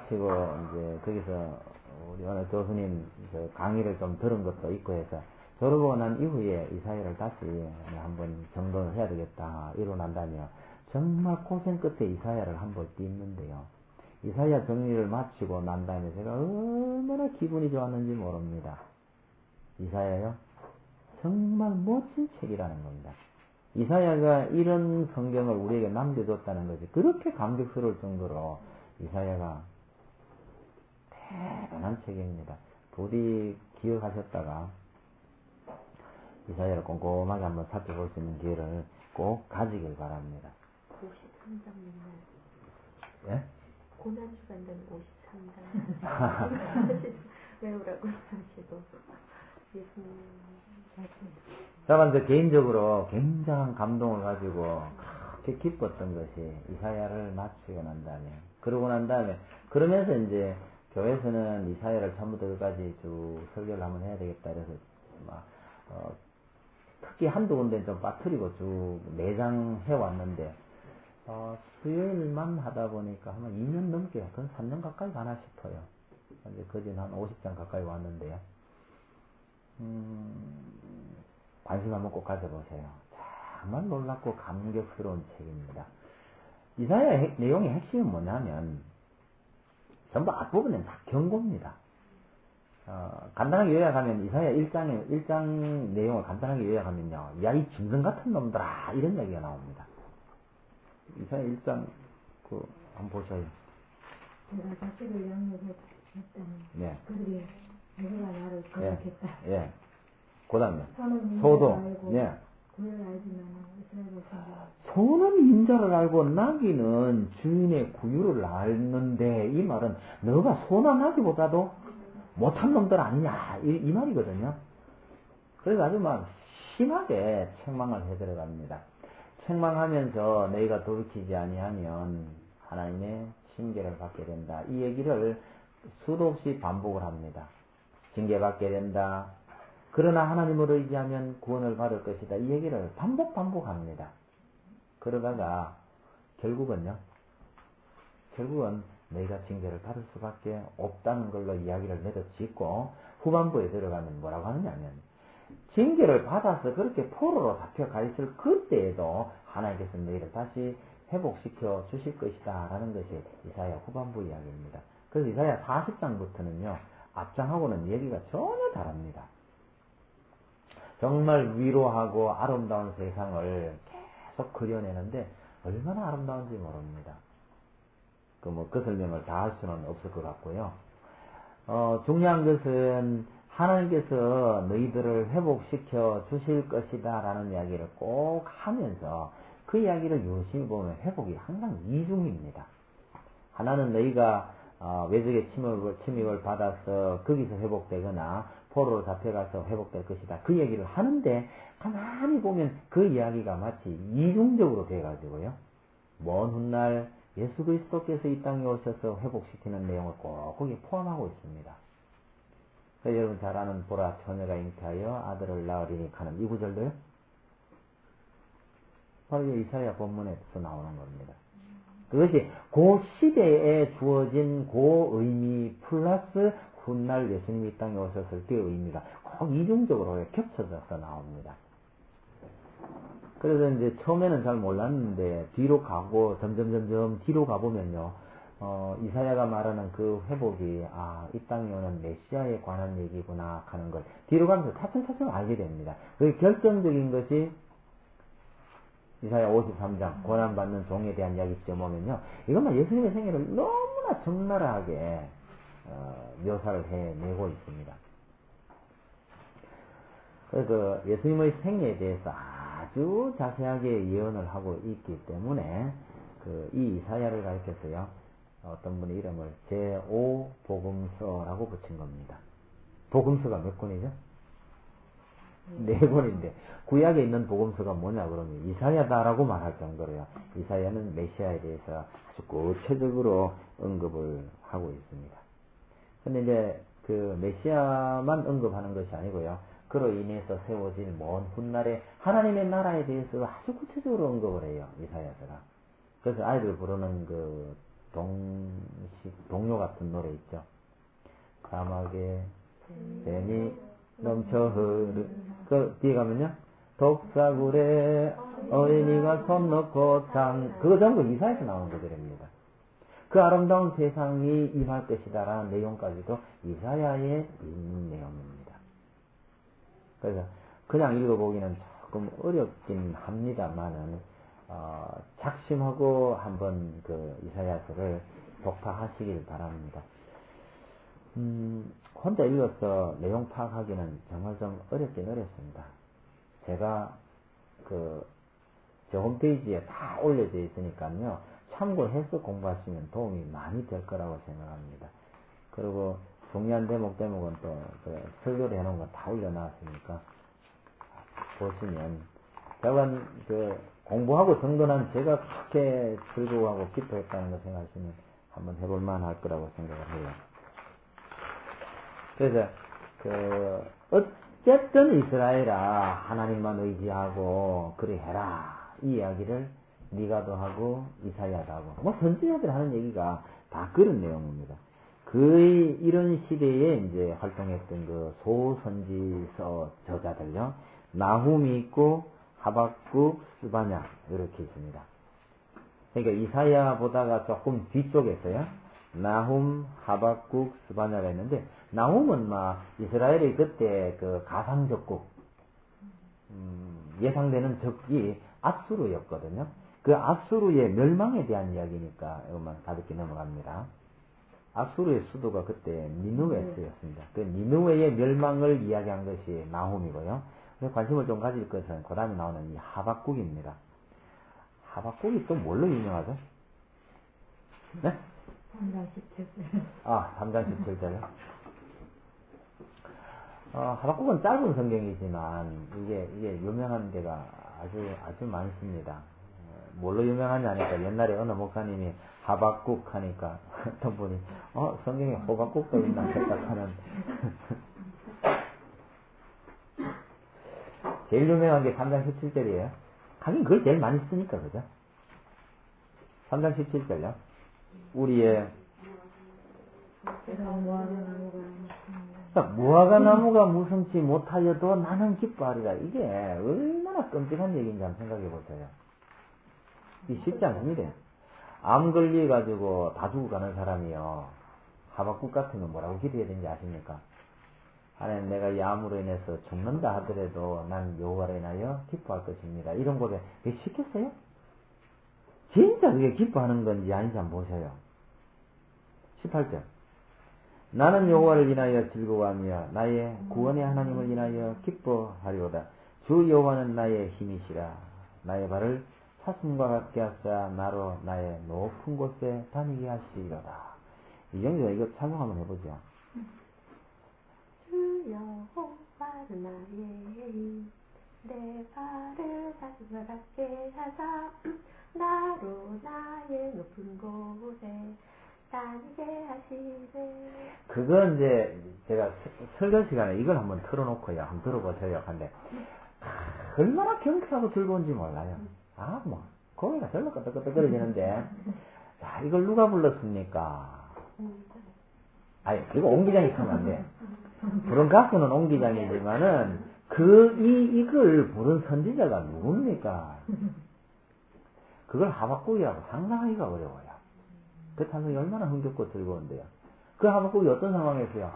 거기서, 우리 어느 교수님 강의를 좀 들은 것도 있고 해서, 졸업하고 난 이후에 이사야를 다시 한번 정돈을 해야 되겠다, 이러고 난다며, 정말 고생 끝에 이사야를 한번 띄는데요. 이사야 정리를 마치고 난 다음에 제가 얼마나 기분이 좋았는지 모릅니다. 이사야요? 정말 멋진 책이라는 겁니다. 이사야가 이런 성경을 우리에게 남겨줬다는 것이 그렇게 감격스러울 정도로 이사야가 대단한 책입니다. 부디 기억하셨다가 이사야를 꼼꼼하게 한번 살펴볼 수 있는 기회를 꼭 가지길 바랍니다. 53장 맨날. 예? 고난주간단 53장. 외우라고 하시고. 예수님 말씀. 다만 개인적으로 굉장한 감동을 가지고 그렇게 기뻤던 것이 이사야를 마치고 난 다음에, 그러고 난 다음에, 그러면서 이제 교회에서는 이사야를 처음부터 끝까지 쭉 설교를 한번 해야 되겠다 그래서 특히 한두 군데는 좀 빠뜨리고 쭉 매장 해왔는데, 수요일만 하다 보니까 한 2년 넘게, 한 3년 가까이 가나 싶어요. 이제 거진 한 50장 가까이 왔는데요. 관심 한번 꼭 가져보세요. 정말 놀랍고 감격스러운 책입니다. 이사야 내용의 핵심은 뭐냐면, 전부 앞부분은 다 경고입니다. 간단하게 요약하면, 이사야 1장 내용을 간단하게 요약하면요. 야, 이 짐승 같은 놈들아! 이런 얘기가 나옵니다. 이사야 1장, 한번 보셔요. 내가 자식을 양육했다니. 네. 그들이 내가 나를 거역했다. 예. 그 다음에, 소도. 예. 그를 알지만 이스라엘 백성들. 소는 인자를 알고 나귀는 주인의 구유를 알는데, 이 말은 너가 소나 나귀보다도 못한 놈들 아니냐, 이 말이거든요. 그래서 아주 심하게 책망을 해 들어갑니다. 책망하면서 너희가 돌이키지 아니하면 하나님의 징계를 받게 된다. 이 얘기를 수도 없이 반복을 합니다. 징계받게 된다. 그러나 하나님을 의지하면 구원을 받을 것이다. 이 얘기를 반복합니다. 그러다가 결국은 너희가 징계를 받을 수밖에 없다는 걸로 이야기를 내려짓고, 후반부에 들어가면 뭐라고 하느냐면, 징계를 받아서 그렇게 포로로 잡혀가 있을 그때에도 하나님께서 너희를 다시 회복시켜 주실 것이다 라는 것이 이사야 후반부 이야기입니다. 그래서 이사야 40장부터는요 앞장하고는 얘기가 전혀 다릅니다. 정말 위로하고 아름다운 세상을 계속 그려내는데 얼마나 아름다운지 모릅니다. 그 설명을 다 할 수는 없을 것 같고요. 중요한 것은 하나님께서 너희들을 회복시켜 주실 것이다 라는 이야기를 꼭 하면서 그 이야기를 유심히 보면 회복이 항상 이중입니다. 하나는 너희가 외적의 침입을 받아서 거기서 회복되거나 포로로 잡혀가서 회복될 것이다. 그 얘기를 하는데 가만히 보면 그 이야기가 마치 이중적으로 돼가지고요. 먼 훗날 예수 그리스도께서 이 땅에 오셔서 회복시키는 내용을 꼭 거기에 포함하고 있습니다. 여러분 잘 아는 보라 처녀가 잉태하여 아들을 낳으리니 하는 이 구절들 바로 이사야 본문에서 나오는 겁니다. 그것이 그 시대에 주어진 그 의미 플러스 훗날 예수님이 이 땅에 오셨을 때의 의미가 꼭 이중적으로 겹쳐져서 나옵니다. 그래서 이제 처음에는 잘 몰랐는데 뒤로 가고 점점 뒤로 가보면요. 이사야가 말하는 그 회복이 이 땅에 오는 메시아에 관한 얘기구나 하는 걸 뒤로 가면서 차츰 알게 됩니다. 그 결정적인 것이 이사야 53장 고난받는 종에 대한 이야기쯤 보면요. 이것만 예수님의 생애를 너무나 적나라하게 묘사를 해내고 있습니다. 그래서 예수님의 생애에 대해서 아주 자세하게 예언을 하고 있기 때문에 이 이사야를 가리켜서요. 어떤 분의 이름을 제5복음서라고 붙인 겁니다. 복음서가 몇 권이죠? 네 권인데 구약에 있는 복음서가 뭐냐 그러면 이사야다라고 말할 정도로요. 이사야는 메시아에 대해서 아주 구체적으로 언급을 하고 있습니다. 근데 이제 그 메시아만 언급하는 것이 아니고요. 그로 인해서 세워질 먼 훗날에 하나님의 나라에 대해서 아주 구체적으로 언급을 해요. 이사야서가. 그래서 아이들 부르는 그 동요 같은 노래 있죠. 사막에 뱀이 넘쳐 그 뒤에 가면요. 독사굴에 어린이가 손 넣고 그거 전부 이사야에서 나온 것들입니다. 그 아름다운 세상이 임할 것이다라는 내용까지도 이사야에 있는 내용입니다. 그래서 그냥 읽어보기는 조금 어렵긴 합니다만은 작심하고 한번 그 이사야서를 독파하시길 바랍니다. 혼자 읽어서 내용 파악하기는 정말 좀 어렵긴 어렵습니다. 제가 저 홈페이지에 다 올려져 있으니까요. 참고해서 공부하시면 도움이 많이 될 거라고 생각합니다. 그리고 중요한 대목은 또 설교를 해놓은 거 다 올려놨으니까 보시면 제가 공부하고 정돈한 제가 그렇게 즐거워하고 기뻐했다는 걸 생각하시면 한번 해볼 만할 거라고 생각을 해요. 그래서 어쨌든 이스라엘아 하나님만 의지하고 그래 해라 이 이야기를 미가도 하고 이사야도 하고 뭐 선지자들 하는 얘기가 다 그런 내용입니다. 거의 이런 시대에 이제 활동했던 그 소선지서 저자들요. 나훔이 있고 하박국, 스바냐 이렇게 있습니다. 그러니까 이사야보다가 조금 뒤쪽에서요. 나훔, 하박국, 스바냐가 있는데 나훔은 막 이스라엘의 그때 그 가상적국 예상되는 적이 아수르였거든요. 그 아수르의 멸망에 대한 이야기니까 이것만 가볍게 넘어갑니다. 아수르의 수도가 그때 니느웨였습니다. 그 니느웨의 멸망을 이야기한 것이 나훔이고요. 관심을 좀 가질 것은 그 다음에 나오는 이 하박국입니다. 하박국이 또 뭘로 유명하죠? 네? 3장 17절. 3장 17절요? 하박국은 짧은 성경이지만 이게 유명한 데가 아주 많습니다. 뭘로 유명하냐니까 옛날에 어느 목사님이 하박국 하니까 어떤 분이 성경에 호박국도 있나 생각하는 제일 유명한 게 3장 17절이에요. 하긴 그걸 제일 많이 쓰니까 그죠? 3장 17절요. 우리의 무화과 나무가 무성치 못하여도 나는 기뻐하리라. 이게 얼마나 끔찍한 얘기인지 한번 생각해 보세요. 이게 쉽지 않습니다. 암 걸려가지고 다 죽어가는 사람이요. 하박국 같으면 뭐라고 기도해야 되는지 아십니까? 하나님 내가 이 암으로 인해서 죽는다 하더라도 난 여호와로 인하여 기뻐할 것입니다. 이런 고백 그게 쉽겠어요? 진짜 그게 기뻐하는 건지 아닌지 한번 보세요. 18절 나는 여호와를 인하여 즐거워하며 나의 구원의 하나님을 인하여 기뻐하리로다. 주 여호와는 나의 힘이시라. 나의 발을 사슴과 같게 하사 나로 나의 높은 곳에 다니게 하시리로다. 이 정도 이거 찬송 한번 해보죠. 주 여호와는 나의 힘, 내 발을 사슴과 같게 하사 나로 나의 높은 곳에 다니게 하시네. 그건 이제 제가 설교 시간에 이걸 한번 틀어놓고요. 한번 들어보세요. 근데 얼마나 경쾌하고 즐거운지 몰라요. 고개가 절로 끄덕끄덕거리는데 자, 이걸 누가 불렀습니까? 이거 옹기장이 하면 안 돼. 부른 가수는 옹기장이지만은 이걸 부른 선지자가 누굽니까? 그걸 하박국이라고 상상하기가 어려워요. 그 찬송이 얼마나 흥겹고 즐거운데요. 그 하박국이 어떤 상황이었어요?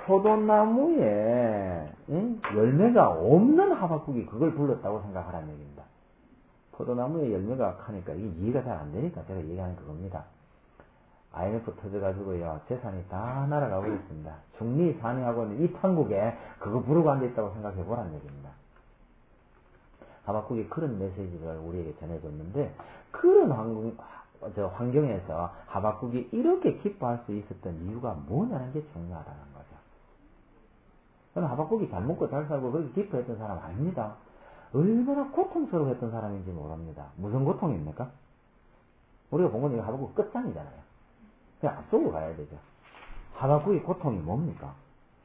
포도나무에 열매가 없는 하박국이 그걸 불렀다고 생각하라는 얘기입니다. 포도나무에 열매가 하니까 이게 이해가 잘 안 되니까 제가 얘기하는 그겁니다. IMF 터져가지고요, 재산이 다 날아가고 있습니다. 중리 산회하고 있는 이 판국에 그거 부르고 앉아있다고 생각해 보라는 얘기입니다. 하박국이 그런 메시지를 우리에게 전해줬는데, 그런 환경에서 하박국이 이렇게 기뻐할 수 있었던 이유가 뭐냐는 게 중요하다는 거죠. 그럼 하박국이 잘 먹고 잘 살고 그렇게 기뻐했던 사람 아닙니다. 얼마나 고통스러워했던 사람인지 모릅니다. 무슨 고통입니까? 우리가 본 건 이거 하박국 끝장이잖아요. 그냥 앞서고 가야 되죠. 하박국의 고통이 뭡니까?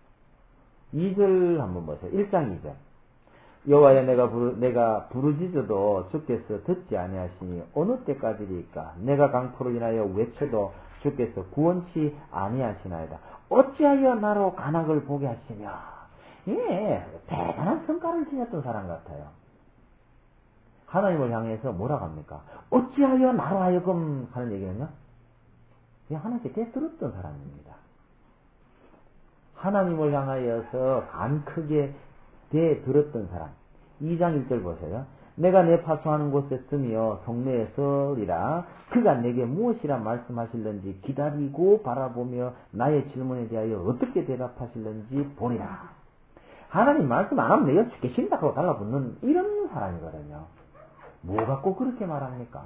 2절 한번 보세요. 1장 2절. 여호와여 내가 부르짖어도 주께서 듣지 아니하시니 어느 때까지리까? 내가 강포를 인하여 외쳐도 주께서 구원치 아니하시나이다. 어찌하여 나로 간악을 보게 하시며. 예, 대단한 성과를 지녔던 사람 같아요. 하나님을 향해서 뭐라고 합니까? 어찌하여 나로 하여금 하는 얘기는요? 그냥 하나님께 대들었던 사람입니다. 하나님을 향하여서 간 크게 대들었던 사람. 2장 1절 보세요. 내가 내 파송하는 곳에 쓰며 성내에 서리라. 그가 내게 무엇이라 말씀하실는지 기다리고 바라보며 나의 질문에 대하여 어떻게 대답하실는지 보리라. 하나님 말씀 안 하면 내가 죽게 싫다 하고 달라붙는 이런 사람이거든요. 뭐 갖고 그렇게 말합니까?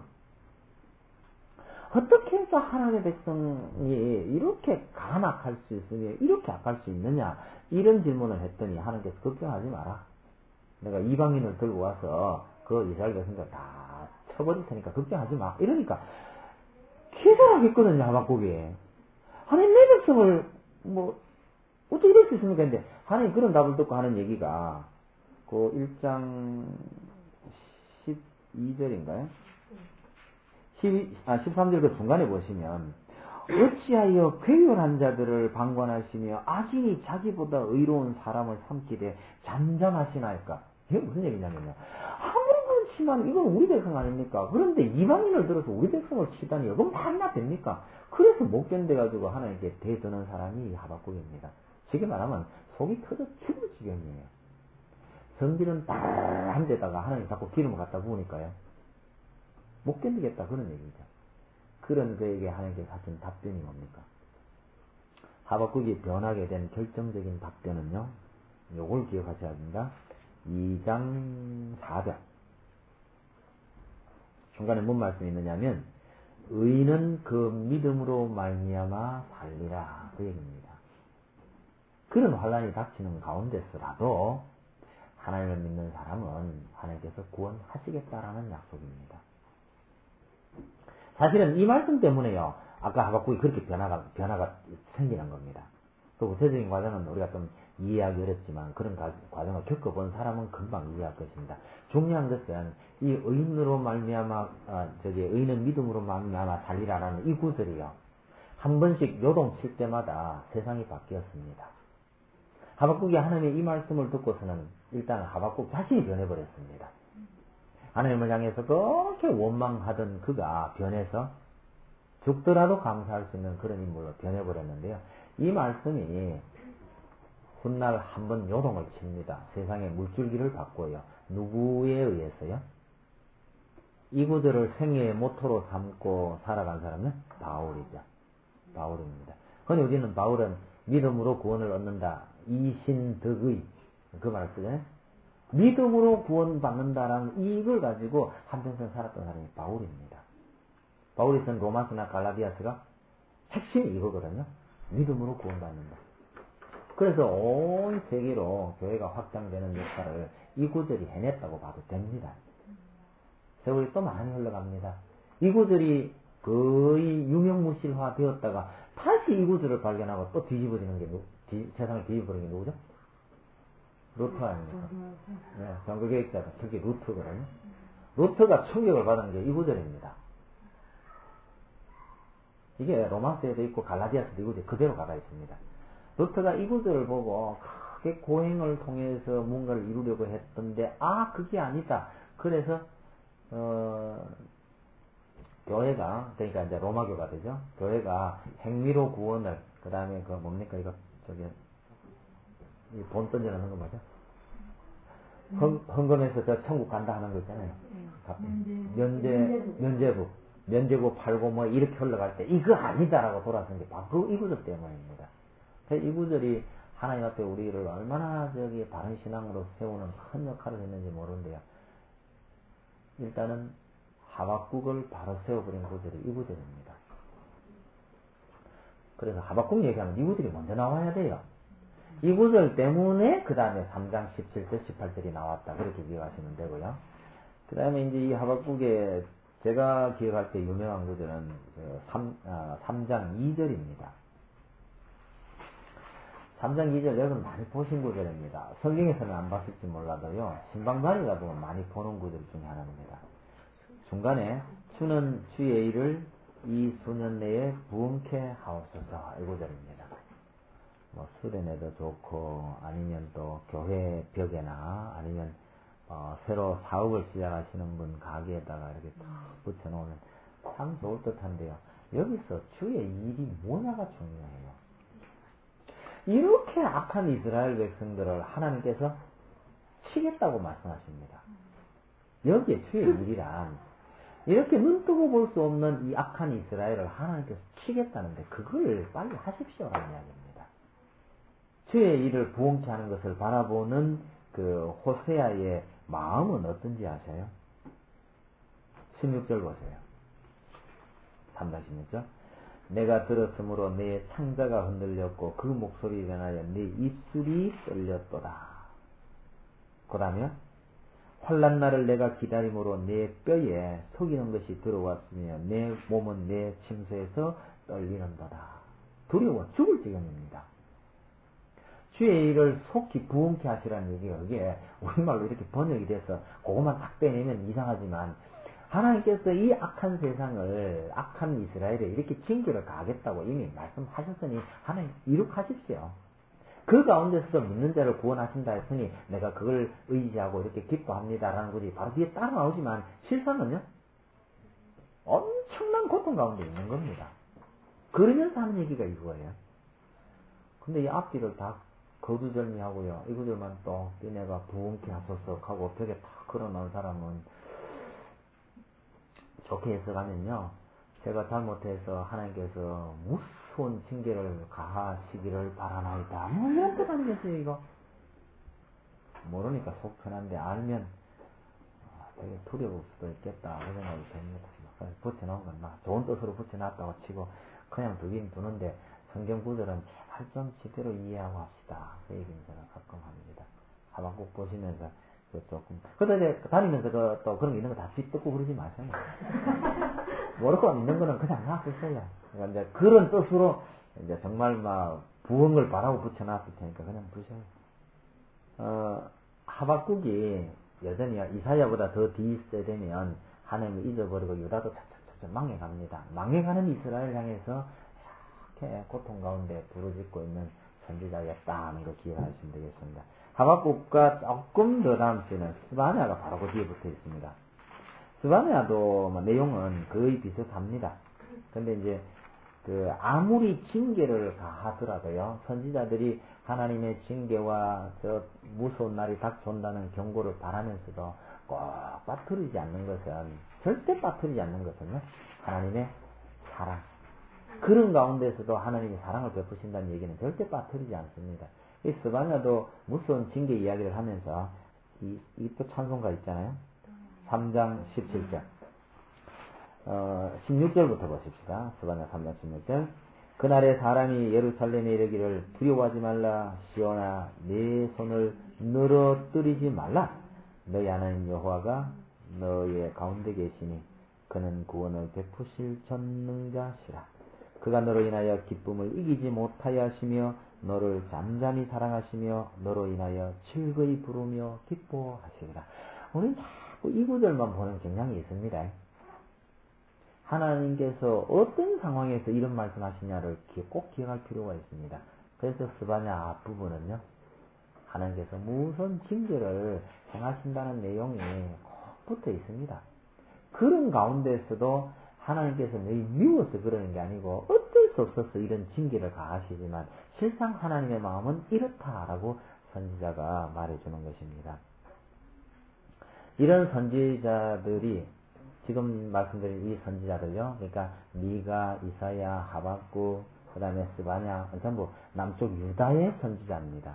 어떻게 해서 하나님의 백성이 이렇게 간악할 수 있으며 이렇게 악할 수 있느냐, 이런 질문을 했더니 하나님께서 걱정하지 마라. 내가 이방인을 들고 와서 그 이스라엘 백성들 다 쳐버릴 테니까 걱정하지 마. 이러니까 기절하겠거든요. 하박국이. 하나님 내 백성을 뭐 어떻게 이럴 수 있습니까? 근데 하나님 그런 답을 듣고 하는 얘기가 그 1장 12절인가요? 13절 그 중간에 보시면 어찌하여 괴율한 자들을 방관하시며 악인이 자기보다 의로운 사람을 삼키되 잠잠하시나이까? 이게 무슨 얘기냐면요. 아무리 그렇지만 이건 우리 백성 아닙니까? 그런데 이방인을 들어서 우리 백성을 치다니 이건 말이나 됩니까? 그래서 못 견뎌가지고 하나님께 대드는 사람이 하박국입니다. 쉽게 말하면 속이 터져 죽을 지경이에요. 성질은 딱 한 데다가 하나님 자꾸 기름을 갖다 부으니까요. 못 견디겠다 그런 얘기죠. 그런 그에게 하나님께서 하신 답변이 뭡니까? 하박국이 변하게 된 결정적인 답변은요. 요걸 기억하셔야 합니다. 2장 4절. 중간에 뭔 말씀이 있느냐면 의인은 그 믿음으로 말미암아 살리라 그 얘기입니다. 그런 환란이 닥치는 가운데서라도 하나님을 믿는 사람은 하나님께서 구원하시겠다라는 약속입니다. 사실은 이 말씀 때문에요. 아까 하박국이 그렇게 변화가 생기는 겁니다. 그 구체적인 과정은 우리가 좀 이해하기 어렵지만 그런 과정을 겪어본 사람은 금방 이해할 것입니다. 중요한 것은 이 의인으로 말미암아 의인은 믿음으로 말미암아 살리라라는 이 구절이요. 한 번씩 요동칠 때마다 세상이 바뀌었습니다. 하박국이 하나님의 이 말씀을 듣고서는 일단 하박국 자신이 변해버렸습니다. 하나님을 향해서 그렇게 원망하던 그가 변해서 죽더라도 감사할 수 있는 그런 인물로 변해버렸는데요. 이 말씀이 훗날 한번 요동을 칩니다. 세상의 물줄기를 바꿔요. 누구에 의해서요? 이 구절을 생애의 모토로 삼고 살아간 사람은 바울이죠. 바울입니다. 그런데 우리는 바울은 믿음으로 구원을 얻는다. 이신덕의 그 말을 쓰잖아요. 믿음으로 구원받는다라는 이익을 가지고 한평생 살았던 사람이 바울입니다. 바울이 쓴 로마서나 갈라디아서가 핵심이 이거거든요. 믿음으로 구원받는다. 그래서 온 세계로 교회가 확장되는 역할을 이 구절이 해냈다고 봐도 됩니다. 세월이 또 많이 흘러갑니다. 이 구절이 거의 유명무실화 되었다가 다시 이 구절을 발견하고 또 뒤집어지는 게 세상을 뒤집어버리는 게 누구죠? 루터 아닙니까? 네, 정글개혁자다. 특히 루터거든요. 루터가 충격을 받은 게 이 구절입니다. 이게 로마서에도 있고 갈라디아서도 이 구절 그대로 가가 있습니다. 루터가 이 구절을 보고 크게 고행을 통해서 뭔가를 이루려고 했던데 그게 아니다. 그래서 교회가 그러니까 이제 로마교가 되죠. 교회가 행위로 구원을 그 다음에 그 뭡니까 이거 이 돈 던져놓는 거 맞아? 헌금해서 저 천국 간다 하는 거 있잖아요. 면제부 팔고 뭐 이렇게 흘러갈 때 이거 아니다라고 돌아선 게 바로 이 구절 때문입니다. 이 구절이 하나님 앞에 우리를 얼마나 바른 신앙으로 세우는 큰 역할을 했는지 모르는데요. 일단은 하박국을 바로 세워버린 구절이 이 구절입니다. 그래서 하박국 얘기하면 이 구절이 먼저 나와야 돼요. 이 구절 때문에 그 다음에 3장 17절, 18절이 나왔다. 그렇게 기억하시면 되고요. 그 다음에 이제 이 하박국에 제가 기억할 때 유명한 구절은 3장 2절입니다. 3장 2절 여러분 많이 보신 구절입니다. 성경에서는 안 봤을지 몰라도요. 신방반이가 보면 많이 보는 구절 중에 하나입니다. 중간에 주는 주의 일을 이 수년 내에 부응케 하옵소서 이 구절입니다. 뭐 수련회도 좋고 아니면 또 교회 벽에나 아니면 새로 사업을 시작하시는 분 가게에다가 이렇게 탁 붙여놓으면 참 좋을 듯한데요. 여기서 주의 일이 뭐냐가 중요해요. 이렇게 악한 이스라엘 백성들을 하나님께서 치겠다고 말씀하십니다. 여기에 주의 일이란 이렇게 눈 뜨고 볼 수 없는 이 악한 이스라엘을 하나님께서 치겠다는데 그걸 빨리 하십시오라는 이야기입니다. 주의 일을 부응케 하는 것을 바라보는 그 호세아의 마음은 어떤지 아세요? 16절 보세요. 3장 16절. 내가 들었으므로 내 창자가 흔들렸고 그 목소리에 변하여 내 입술이 떨렸도다. 그 다음에 환난 날을 내가 기다림으로 내 뼈에 속이는 것이 들어왔으며 내 몸은 내 침소에서 떨리는도다. 두려워 죽을 지경입니다. 주의 일을 속히 부응케 하시라는 얘기가 이게 우리말로 이렇게 번역이 돼서 그것만 딱 빼내면 이상하지만 하나님께서 이 악한 세상을 악한 이스라엘에 이렇게 징계를 가하겠다고 이미 말씀하셨으니 하나님 이룩하십시오. 그 가운데서 믿는 자를 구원하신다 했으니 내가 그걸 의지하고 이렇게 기뻐합니다라는 것이 바로 뒤에 따라 나오지만 실상은요 엄청난 고통 가운데 있는 겁니다. 그러면서 하는 얘기가 이거예요. 근데 이 앞뒤를 다 거두절미하고요. 이 구절만 또 니네가 부응케 하소서 하고 벽에 탁 걸어놓은 사람은 좋게 해석하면요. 제가 잘못해서 하나님께서 무서운 징계를 가하시기를 바라나이다. 뭐 이런 뜻 아니겠어요 이거? 모르니까 속 편한데 알면 되게 두려울 수도 있겠다 그런 생각이 듭니다. 붙여놓은 건 막 좋은 뜻으로 붙여놨다고 치고 그냥 두긴 두는데 성경 구절은 제발 좀 제대로 이해하고 합시다. 그 얘기는 제가 가끔 합니다. 하박국 보시면서 조금 그런데 다니면서 또 그런 게 있는 거 다 빗듣고 그러지 마세요. 모르고 있는 거는 그냥 놔두세요. 그러니까 이제 그런 뜻으로 이제 정말 막 부흥을 바라고 붙여놨을 테니까 그냥 두세요. 하박국이 여전히 이사야보다 더 뒤있어야 되면 하나님을 잊어버리고 유다도 차차차차 망해갑니다. 망해가는 이스라엘 향해서 이렇게 고통 가운데 부르짖고 있는 선지자였다 하는 거 기억하시면 되겠습니다. 하박국과 조금 더 다음 주에는 스바냐가 바로 그 뒤에 붙어 있습니다. 스바냐도 뭐 내용은 거의 비슷합니다. 근데 이제 아무리 징계를 가하더라도요, 선지자들이 하나님의 징계와 저 무서운 날이 닥쳐온다는 경고를 바라면서도 꼭 빠뜨리지 않는 것은, 절대 빠뜨리지 않는 것은요, 하나님의 사랑. 그런 가운데서도 하나님이 사랑을 베푸신다는 얘기는 절대 빠뜨리지 않습니다. 이 스바냐도 무서운 징계 이야기를 하면서 이또 찬송가 있잖아요. 3장 17절 16절부터 보십시다. 스바냐 3장 16절. 그날에 사람이 예루살렘에 이르기를 두려워하지 말라. 시온아 네 손을 늘어뜨리지 말라. 너희 하나님 여호와가 너의 가운데 계시니 그는 구원을 베푸실 전능자시라. 그가 너로 인하여 기쁨을 이기지 못하여 하시며 너를 잠잠히 사랑하시며 너로 인하여 즐거이 부르며 기뻐하시리라. 우리는 자꾸 이 구절만 보는 경향이 있습니다. 하나님께서 어떤 상황에서 이런 말씀하시냐를 꼭 기억할 필요가 있습니다. 그래서 스바냐 앞부분은요, 하나님께서 무슨 징계를 행하신다는 내용이 꼭 붙어 있습니다. 그런 가운데서도 하나님께서 너희 미워서 그러는 게 아니고 어쩔 수 없어서 이런 징계를 가하시지만 실상 하나님의 마음은 이렇다라고 선지자가 말해주는 것입니다. 이런 선지자들이 지금 말씀드린 이 선지자들요, 그러니까 미가, 이사야, 하박국, 그 다음에 스바냐, 전부 남쪽 유다의 선지자입니다.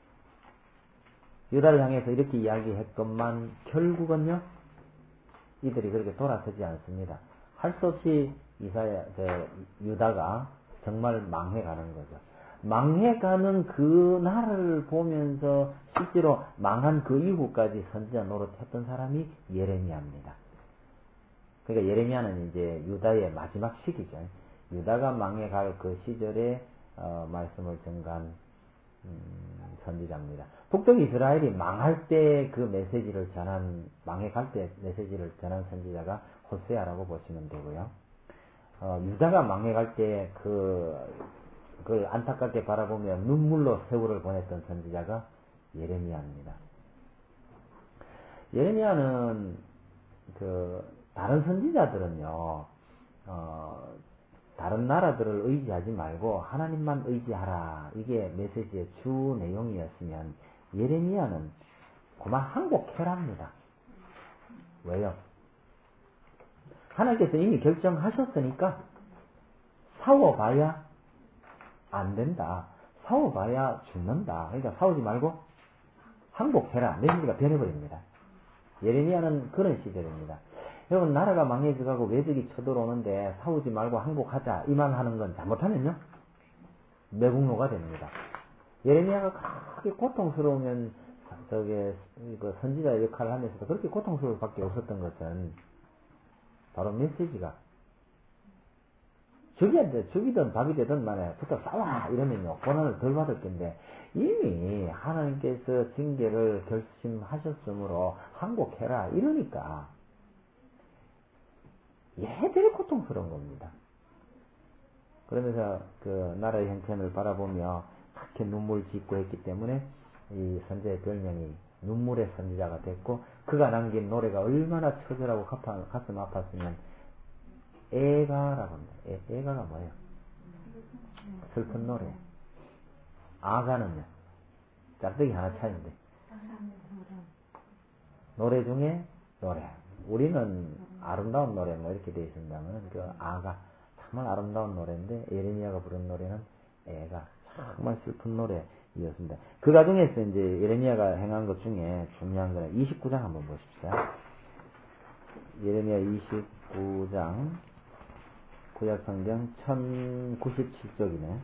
유다를 향해서 이렇게 이야기했건만 결국은요, 이들이 그렇게 돌아서지 않습니다. 할 수 없이 유다가 정말 망해가는 거죠. 망해가는 그 나라를 보면서 실제로 망한 그 이후까지 선지자 노릇했던 사람이 예레미야입니다. 그러니까 예레미야는 이제 유다의 마지막 시기죠. 유다가 망해갈 그 시절에 말씀을 전가한 선지자입니다. 북쪽 이스라엘이 망할 때 그 메시지를 전한, 망해갈 때 메시지를 전한 선지자가 호세아라고 보시면 되고요. 유다가 망해갈 때 그걸 안타깝게 바라보며 눈물로 세월을 보냈던 선지자가 예레미야입니다. 예레미야는 다른 선지자들은요, 다른 나라들을 의지하지 말고 하나님만 의지하라. 이게 메시지의 주 내용이었으면 예레미야는 그만 항복해랍니다. 왜요? 하나님께서 이미 결정하셨으니까 싸워봐야 안 된다. 싸워봐야 죽는다. 그러니까 싸우지 말고 항복해라. 메시지가 변해버립니다. 예레미야는 그런 시절입니다. 여러분, 나라가 망해져가고 외적이 쳐들어오는데 싸우지 말고 항복하자 이만 하는 건 잘못하면요 매국노가 됩니다. 예레미야가 그렇게 고통스러우면 선지자 역할을 하면서도 그렇게 고통스러울 밖에 없었던 것은 바로 메시지가 죽이든 밥이 되든 만에 붙어 싸워 이러면요 고난을 덜 받을 텐데 이미 하나님께서 징계를 결심하셨으므로 항복해라 이러니까 되게 고통스러운 겁니다. 그러면서 그 나라의 형편을 바라보며 그렇게 눈물 짓고 했기 때문에 이 선지자의 별명이 눈물의 선지자가 됐고, 그가 남긴 노래가 얼마나 처절하고 가슴 아팠으면 애가라고 합니다. 애가가 뭐예요? 슬픈 노래. 아가는요 짝대기 하나 차이인데 노래 중에 노래. 우리는 아름다운 노래 뭐 이렇게 되어 있습니다만 그 아가 정말 아름다운 노래인데 예레미야가 부른 노래는 애가 정말 슬픈 노래이었습니다. 그 가중에서 이제 예레미야가 행한 것 중에 중요한 거는 29장 한번 보십시오. 예레미야 29장 구약성경 1097쪽이네.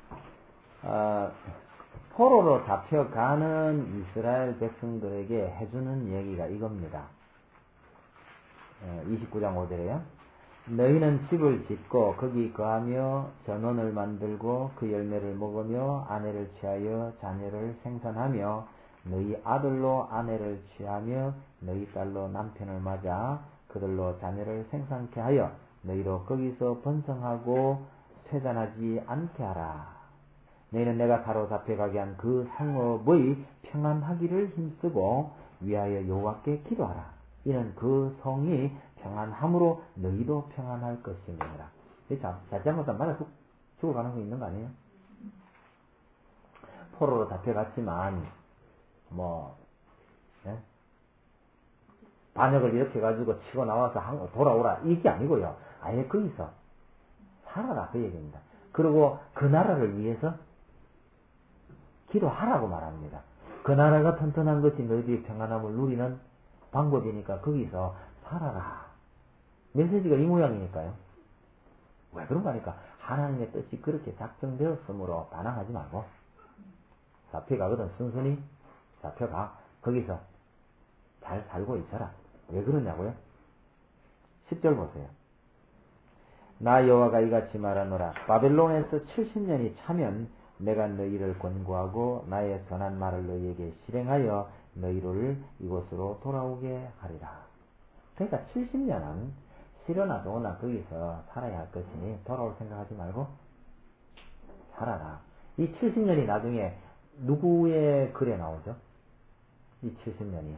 포로로 잡혀가는 이스라엘 백성들에게 해주는 얘기가 이겁니다. 29장 5절에요. 너희는 집을 짓고 거기 거하며 전원을 만들고 그 열매를 먹으며 아내를 취하여 자녀를 생산하며 너희 아들로 아내를 취하며 너희 딸로 남편을 맞아 그들로 자녀를 생산케 하여 너희로 거기서 번성하고 쇠잔하지 않게 하라. 너희는 내가 사로잡혀가게 한 그 성읍의 평안하기를 힘쓰고 위하여 여호와께 기도하라. 이는 그 성이 평안함으로 너희도 평안할 것임이니라. 잘잘못하면 맞아 죽을 가능성이 있는 거 아니에요? 포로로 잡혀갔지만 반역을 이렇게 가지고 치고 나와서 돌아오라 이게 아니고요. 아예 거기서 살아라 그 얘기입니다. 그리고 그 나라를 위해서 기도하라고 말합니다. 그 나라가 튼튼한 것이 너희들이 평안함을 누리는 방법이니까 거기서 살아라. 메시지가 이 모양이니까요. 왜 그런가 하니까 하나님의 뜻이 그렇게 작정되었으므로 반항하지 말고 잡혀가거든 순순히 잡혀가. 거기서 잘 살고 있어라. 왜 그러냐고요? 10절 보세요. 나 여호와가 이같이 말하노라. 바벨론에서 70년이 차면 내가 너희를 권고하고 나의 선한 말을 너희에게 실행하여 너희를 이곳으로 돌아오게 하리라. 그러니까 70년은 싫으나 좋으나 거기서 살아야 할 것이니 돌아올 생각하지 말고 살아라. 이 70년이 나중에 누구의 글에 나오죠? 이 70년이요.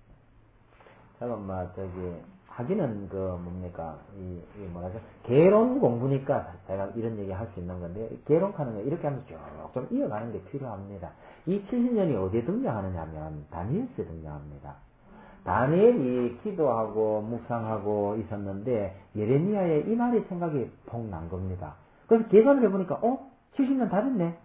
잠깐만 하기는 뭐라죠? 개론 공부니까 제가 이런 얘기 할 수 있는 건데, 개론하는 거 이렇게 하면서 쭉 좀 이어가는 게 필요합니다. 이 70년이 어디에 등장하느냐 하면, 다니엘서에 등장합니다. 다니엘이 기도하고 묵상하고 있었는데, 예레미야의 이 말이 생각이 폭 난 겁니다. 그래서 계산을 해보니까, 70년 다 됐네?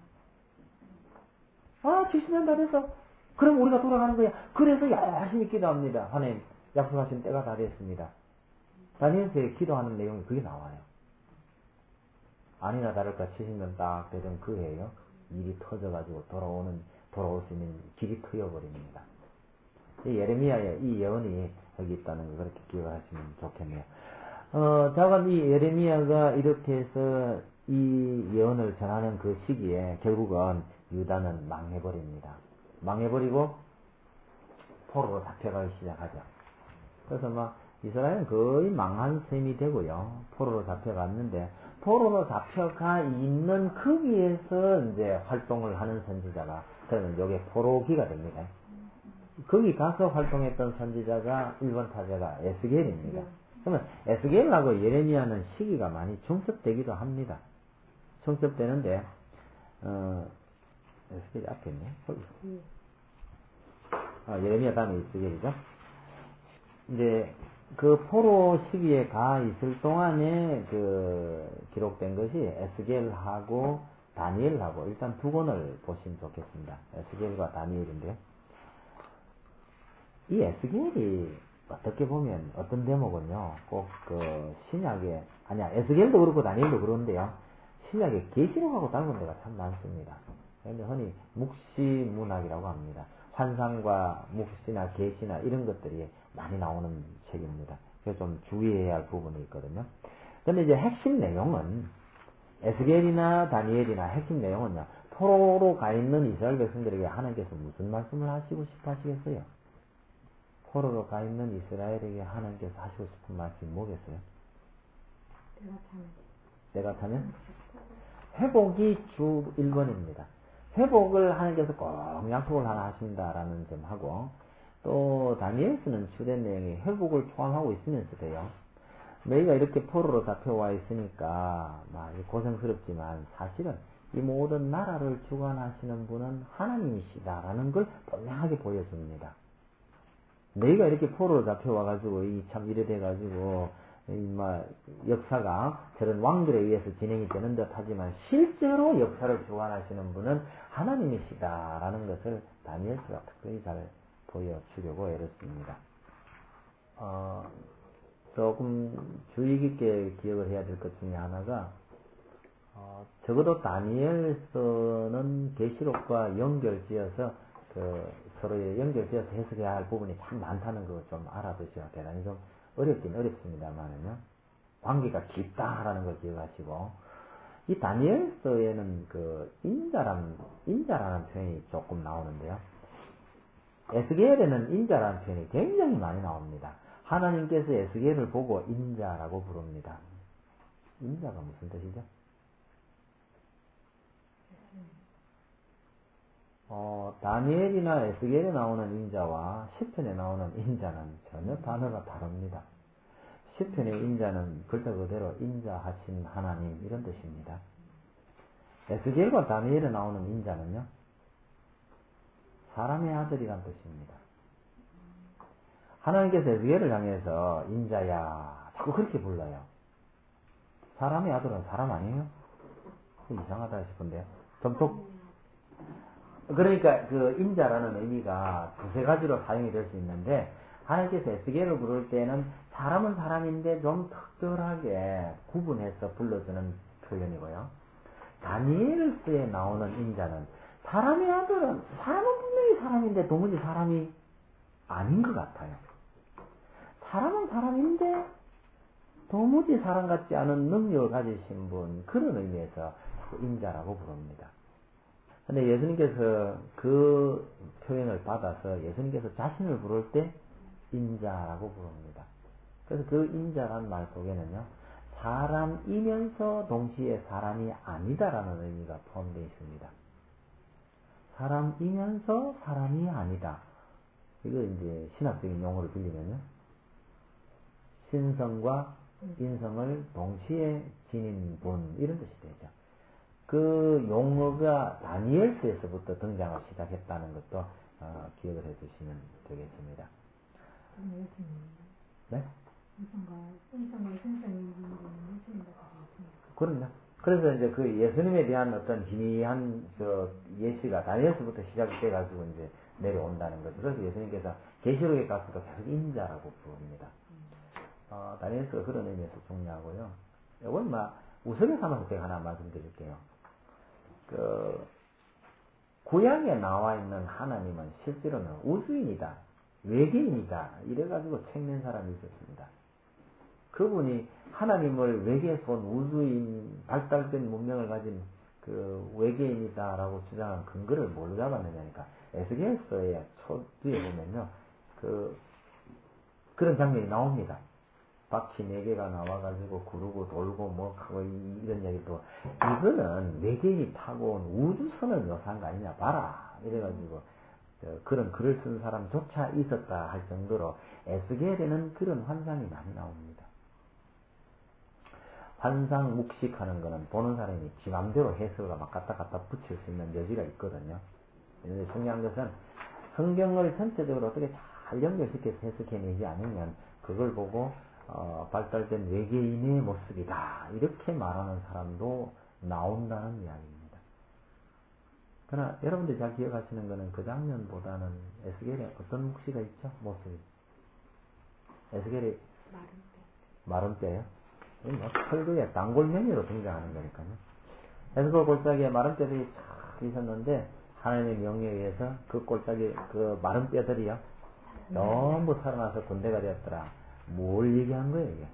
70년 다 됐어? 그럼 우리가 돌아가는 거야. 그래서 열심히 기도합니다. 하나님, 약속하신 때가 다 됐습니다. 다니엘서에 기도하는 내용이 그게 나와요. 아니나 다를까 70년 딱 되던 그 해예요. 일이 터져가지고 돌아올 수 있는 길이 트여버립니다. 예레미야의 이 예언이 여기 있다는 걸 그렇게 기억하시면 좋겠네요. 자관 이 예레미야가 이렇게 해서 이 예언을 전하는 그 시기에 결국은 유다는 망해버립니다. 망해버리고 포로로 잡혀가기 시작하죠. 그래서 막 이스라엘은 거의 망한 셈이 되고요. 포로로 잡혀갔는데 포로로 잡혀가 있는 거기에서 이제 활동을 하는 선지자가 그러면 이게 포로기가 됩니다. 거기 가서 활동했던 선지자가 1번 타자가 에스겔입니다. 그러면 에스겔하고 예레미야는 시기가 많이 중첩되기도 합니다. 중첩되는데 에스겔이 앞에 있네. 예레미야 다음에 에스겔이죠. 이제 그 포로 시기에 가 있을 동안에 그 기록된 것이 에스겔하고 다니엘하고 일단 두 권을 보시면 좋겠습니다. 에스겔과 다니엘인데요. 이 에스겔이 어떻게 보면 어떤 대목은요, 꼭 그 신약에 아니야 에스겔도 그렇고 다니엘도 그런데요, 신약에 계시록하고 닮은 데가 참 많습니다. 그런데 흔히 묵시문학이라고 합니다. 환상과 묵시나 계시나 이런 것들이 많이 나오는 책입니다. 그래서 좀 주의해야 할 부분이 있거든요. 근데 이제 핵심 내용은 에스겔이나 다니엘이나 핵심 내용은요, 포로로 가 있는 이스라엘 백성들에게 하나님께서 무슨 말씀을 하시고 싶어 하시겠어요? 포로로 가 있는 이스라엘에게 하나님께서 하시고 싶은 말씀이 뭐겠어요? 내가 타면? 회복이 주 1번입니다. 회복을 하나님께서 꼭 약속을 하나 하신다라는 점하고, 또 다니엘서는 주된 내용이 회복을 포함하고 있으면서도요, 너희가 이렇게 포로로 잡혀와 있으니까 막 고생스럽지만 사실은 이 모든 나라를 주관하시는 분은 하나님이시다라는 걸 분명하게 보여줍니다. 너희가 이렇게 포로로 잡혀와가지고 이 참 이래 돼가지고 역사가 저런 왕들에 의해서 진행이 되는 듯 하지만 실제로 역사를 주관하시는 분은 하나님이시다라는 것을 다니엘서가 특별히 잘 보여주려고 애썼습니다. 조금 주의 깊게 기억을 해야 될 것 중에 하나가, 적어도 다니엘서는 계시록과 연결지어서 서로에 연결지어서 해석해야 할 부분이 참 많다는 걸 좀 알아두셔야 대단히 좀 어렵긴 어렵습니다만은요, 관계가 깊다라는 걸 기억하시고, 이 다니엘서에는 그 인자라는 표현이 조금 나오는데요, 에스겔에는 인자라는 표현이 굉장히 많이 나옵니다. 하나님께서 에스겔을 보고 인자라고 부릅니다. 인자가 무슨 뜻이죠? 다니엘이나 에스겔에 나오는 인자와 시편에 나오는 인자는 전혀 단어가 다릅니다. 시편의 인자는 글자 그대로 인자하신 하나님 이런 뜻입니다. 에스겔과 다니엘에 나오는 인자는요, 사람의 아들이란 뜻입니다. 하나님께서 에스겔을 향해서 인자야 자꾸 그렇게 불러요. 사람의 아들은 사람 아니에요? 이상하다 싶은데요. 그러니까 그 인자라는 의미가 두세 가지로 사용이 될 수 있는데, 하나님께서 에스겔을 부를 때는 사람은 사람인데 좀 특별하게 구분해서 불러주는 표현이고요. 다니엘서에 나오는 인자는 사람의 아들은 사람은 분명히 사람인데 도무지 사람이 아닌 것 같아요. 사람은 사람인데 도무지 사람 같지 않은 능력을 가지신 분, 그런 의미에서 인자라고 부릅니다. 근데 예수님께서 그 표현을 받아서 예수님께서 자신을 부를 때 인자라고 부릅니다. 그래서 그 인자란 말 속에는요, 사람이면서 동시에 사람이 아니다라는 의미가 포함되어 있습니다. 사람이면서 사람이 아니다. 이거 이제 신학적인 용어를 빌리면요, 신성과 인성을 동시에 지닌 분, 이런 뜻이 되죠. 그 용어가 다니엘서에서부터 등장을 시작했다는 것도 기억을 해주시면 되겠습니다. 네? 그럼요. 그래서 이제 그 예수님에 대한 어떤 희미한 예시가 다니엘서부터 시작돼가지고 이제 내려온다는 거죠. 그래서 예수님께서 계시록에 가서도 계속 인자라고 부릅니다. 다니엘서가 그런 의미에서 중요하고요. 이건 우석에 삼아서 제가 하나 말씀드릴게요. 구약에 나와 있는 하나님은 실제로는 우주인이다, 외계인이다 이래가지고 책낸 사람이 있었습니다. 그분이 하나님을 외계에서 온 우주인, 발달된 문명을 가진 그 외계인이다라고 주장한 근거를 뭘로 잡았느냐니까 에스겔서의 초뒤에 보면요 그런 장면이 나옵니다. 바퀴 4개가 나와가지고 구르고 돌고 뭐 하고 이런 얘기도 이거는 외계인이 타고 온 우주선을 묘사한 거 아니냐 봐라 이래가지고 그런 글을 쓴 사람조차 있었다 할 정도로 에스겔에는 그런 환상이 많이 나옵니다. 환상 묵식하는 거는 보는 사람이 지 맘대로 해석을 막 갖다 붙일 수 있는 여지가 있거든요. 그런데 중요한 것은 성경을 전체적으로 어떻게 잘 연결시켜서 해석해내지 않으면 그걸 보고 발달된 외계인의 모습이다 이렇게 말하는 사람도 나온다는 이야기입니다. 그러나 여러분들이 잘 기억하시는 것은 그 장면보다는 에스겔에 어떤 묵시가 있죠? 모습이 에스겔이 마른 뼈예요. 철거의 단골메뉴로 등장하는 거니까요. 에스겔 골짜기에 마른 뼈들이 쫙 있었는데 하나님의 명령에 의해서 그 골짜기 그 마른 뼈들이요 너무 살아나서 군대가 되었더라. 뭘 얘기한 거예요 이게?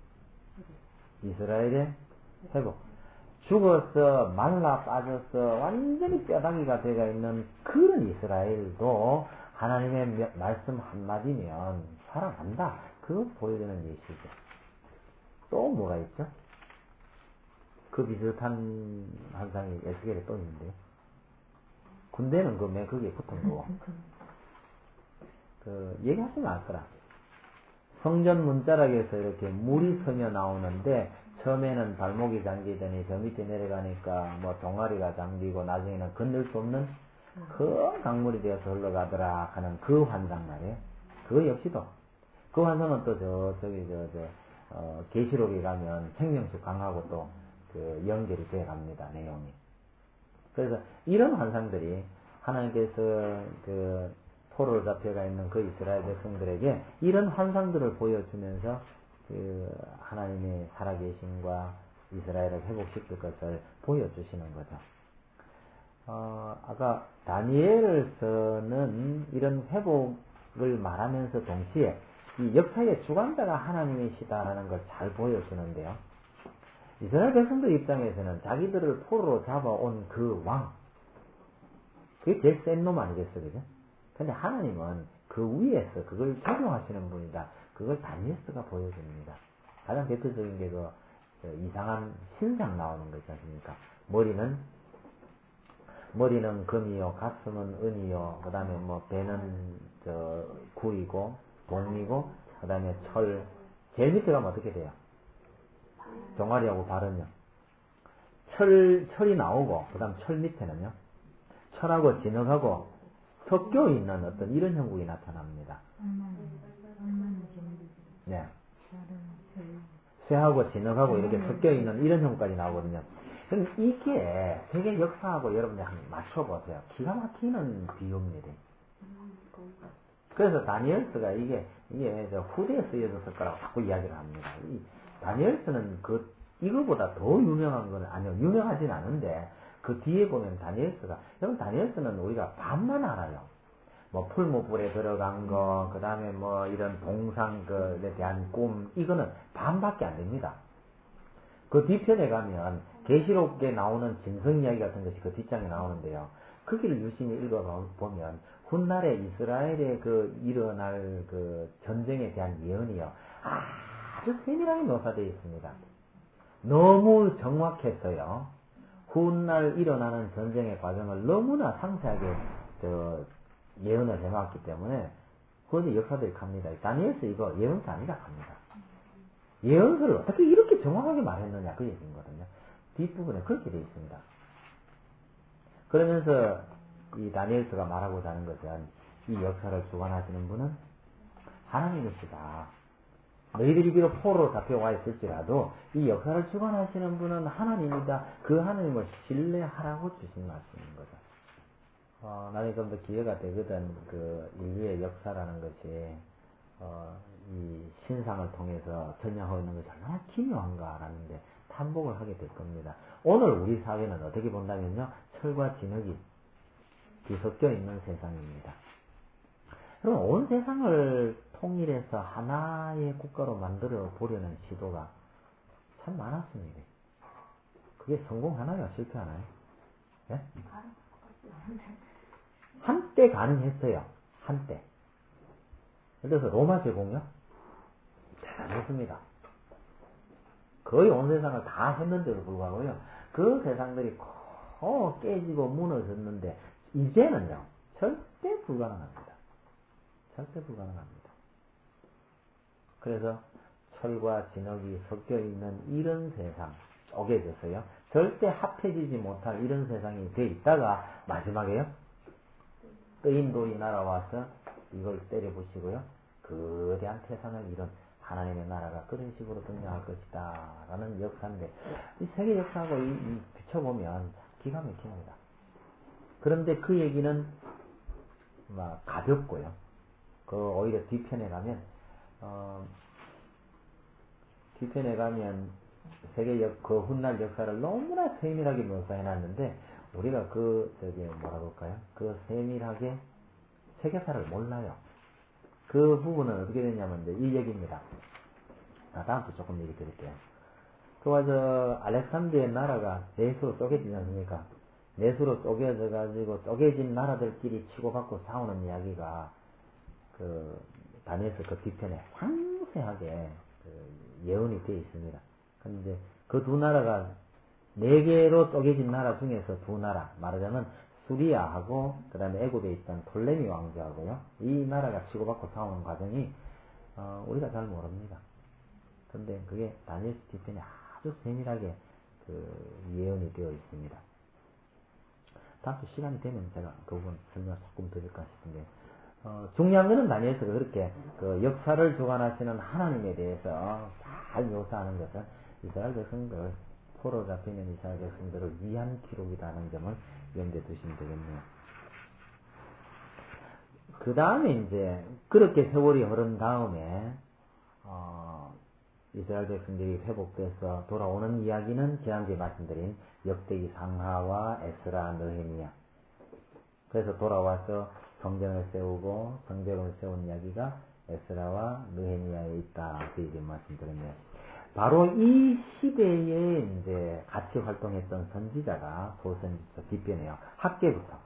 이스라엘의 회복. 죽어서 말라 빠져서 완전히 뼈다귀가 되어 있는 그런 이스라엘도 하나님의 말씀 한마디면 살아난다. 그거 보여주는 예시죠. 또 뭐가 있죠? 그 비슷한 환상이 에스겔에 또 있는데요. 군대는 거기에 붙은 거고. 얘기하시면 알 거라. 성전 문자락에서 이렇게 물이 서며 나오는데 처음에는 발목이 잠기더니 저 밑에 내려가니까 뭐 종아리가 잠기고 나중에는 건널 수 없는 큰 강물이 되어서 흘러가더라 하는 그 환상 말이에요. 그거 역시도 그 환상은 또 계시록에 가면 생명수 강하고 또 그 연결이 돼 갑니다. 내용이. 그래서 이런 환상들이 하나님께서 그 포로로 잡혀가 있는 그 이스라엘 백성들에게 이런 환상들을 보여주면서 그 하나님의 살아계심과 이스라엘을 회복시킬 것을 보여주시는 거죠. 아까 다니엘서는 이런 회복을 말하면서 동시에 이 역사의 주관자가 하나님이시다라는 걸 잘 보여주는데요. 이스라엘 백성들 입장에서는 자기들을 포로로 잡아온 그 왕, 그게 제일 센 놈 아니겠어, 그죠? 근데 하나님은 그 위에서 그걸 적용하시는 분이다. 그걸 다니엘서가 보여줍니다. 가장 대표적인 게 그 이상한 신상 나오는 거 있지 않습니까? 머리는 금이요, 가슴은 은이요, 그 다음에 뭐 배는 구이고, 동이고, 그 다음에 철, 제일 밑에 가면 어떻게 돼요? 종아리하고 발은요. 철이 나오고, 그 다음 철 밑에는요. 철하고 진흙하고 섞여 있는 어떤 이런 형국이 나타납니다. 네. 쇠하고 진흙하고 이렇게 섞여 있는 이런 형국까지 나오거든요. 그럼 이게 세계 역사하고 여러분들 한번 맞춰보세요. 기가 막히는 비유입니다. 그래서 다니엘서가 이게 후대에 쓰여졌을 거라고 자꾸 이야기를 합니다. 이 다니엘서는 이거보다 더 유명한 건 아니요. 유명하진 않은데 그 뒤에 보면 다니엘서가, 여러분 다니엘서는 우리가 반만 알아요. 뭐 풀무불에 들어간 거, 그 다음에 뭐 이런 동상에 대한 꿈, 이거는 반밖에 안 됩니다. 그 뒤편에 가면 계시록에 나오는 진성 이야기 같은 것이 그 뒷장에 나오는데요. 거기를 유심히 읽어보면 훗날에 이스라엘에 일어날 전쟁에 대한 예언이요. 아주 세밀하게 묘사되어 있습니다. 너무 정확해서요. 훗날 일어나는 전쟁의 과정을 너무나 상세하게 예언을 해놨기 때문에 그것이 역사들이 갑니다. 다니엘서 이거 예언서 아니라 갑니다. 예언서를 어떻게 이렇게 정확하게 말했느냐 그 얘기거든요. 뒷부분에 그렇게 되어 있습니다. 그러면서 이 다니엘서가 말하고자 하는 것은 이 역사를 주관하시는 분은 하나님이시다. 너희들이 비록 포로로 잡혀와 있을지라도 이 역사를 주관하시는 분은 하나님이다. 그 하나님을 신뢰하라고 주신 말씀인 거죠. 나중에 좀 더 기회가 되거든 인류의 역사라는 것이 이 신상을 통해서 전향하고 있는 것이 얼마나 기묘한가라는데 탐복을 하게 될 겁니다. 오늘 우리 사회는 어떻게 본다면요, 철과 진흙이 뒤섞여 있는 세상입니다. 그럼 온 세상을 통일해서 하나의 국가로 만들어 보려는 시도가 참 많았습니다. 그게 성공하나요? 실패하나요? 예? 한때 가능했어요. 한때. 그래서 로마 제국요? 대단했습니다. 거의 온 세상을 다 했는데도 불구하고요. 그 세상들이 깨지고 무너졌는데 이제는요. 절대 불가능합니다. 절대 불가능합니다. 그래서 철과 진흙이 섞여 있는 이런 세상, 쪼개져서요. 절대 합해지지 못할 이런 세상이 돼 있다가 마지막에요. 뜨인돌이 날아와서 이걸 때려부시고요. 거대한 태산을 이룬 하나님의 나라가 그런 식으로 등장할 것이다 라는 역사인데 이 세계 역사하고 비춰보면 기가 막힙니다. 그런데 그 얘기는 막 가볍고요. 오히려 뒤편에 가면 세계 그 훗날 역사를 너무나 세밀하게 묘사해놨는데 우리가 뭐라 볼까요? 그 세밀하게 세계사를 몰라요. 그 부분은 어떻게 되냐면 이제 이 얘기입니다. 다음부터 조금 얘기 드릴게요. 알렉산더의 나라가 넷으로 쪼개지지 않습니까? 넷으로 쪼개져가지고 쪼개진 나라들끼리 치고받고 싸우는 이야기가 다니엘서 그 뒤편에 상세하게 예언이 되어 있습니다. 그런데 그 두 나라가 네 개로 쪼개진 나라 중에서 두 나라, 말하자면 수리아하고 그 다음에 애굽에 있던 톨레미 왕조하고요. 이 나라가 치고받고 싸우는 과정이 우리가 잘 모릅니다. 그런데 그게 다니엘서 뒤편에 아주 세밀하게 예언이 되어 있습니다. 다음 주 시간이 되면 제가 그 부분 설명 조금 드릴까 싶은데 중요한 것은 다니엘서가 그렇게 역사를 주관하시는 하나님에 대해서 잘 묘사하는 것은 이스라엘 백성들 포로 잡히는 이스라엘 백성들을 위한 기록이라는 점을 염두에 두시면 되겠네요. 그 다음에 이제 그렇게 세월이 흐른 다음에 이스라엘 백성들이 회복돼서 돌아오는 이야기는 지난주에 말씀드린 역대기 상하와 에스라, 느헤미야. 그래서 돌아와서 성전을 세우고 성벽을 세운 이야기가 에스라와 느헤미야에 있다. 그 얘기 말씀드렸네요. 바로 이 시대에 이제 같이 활동했던 선지자가 소선지자 뒷변이에요. 학계부터.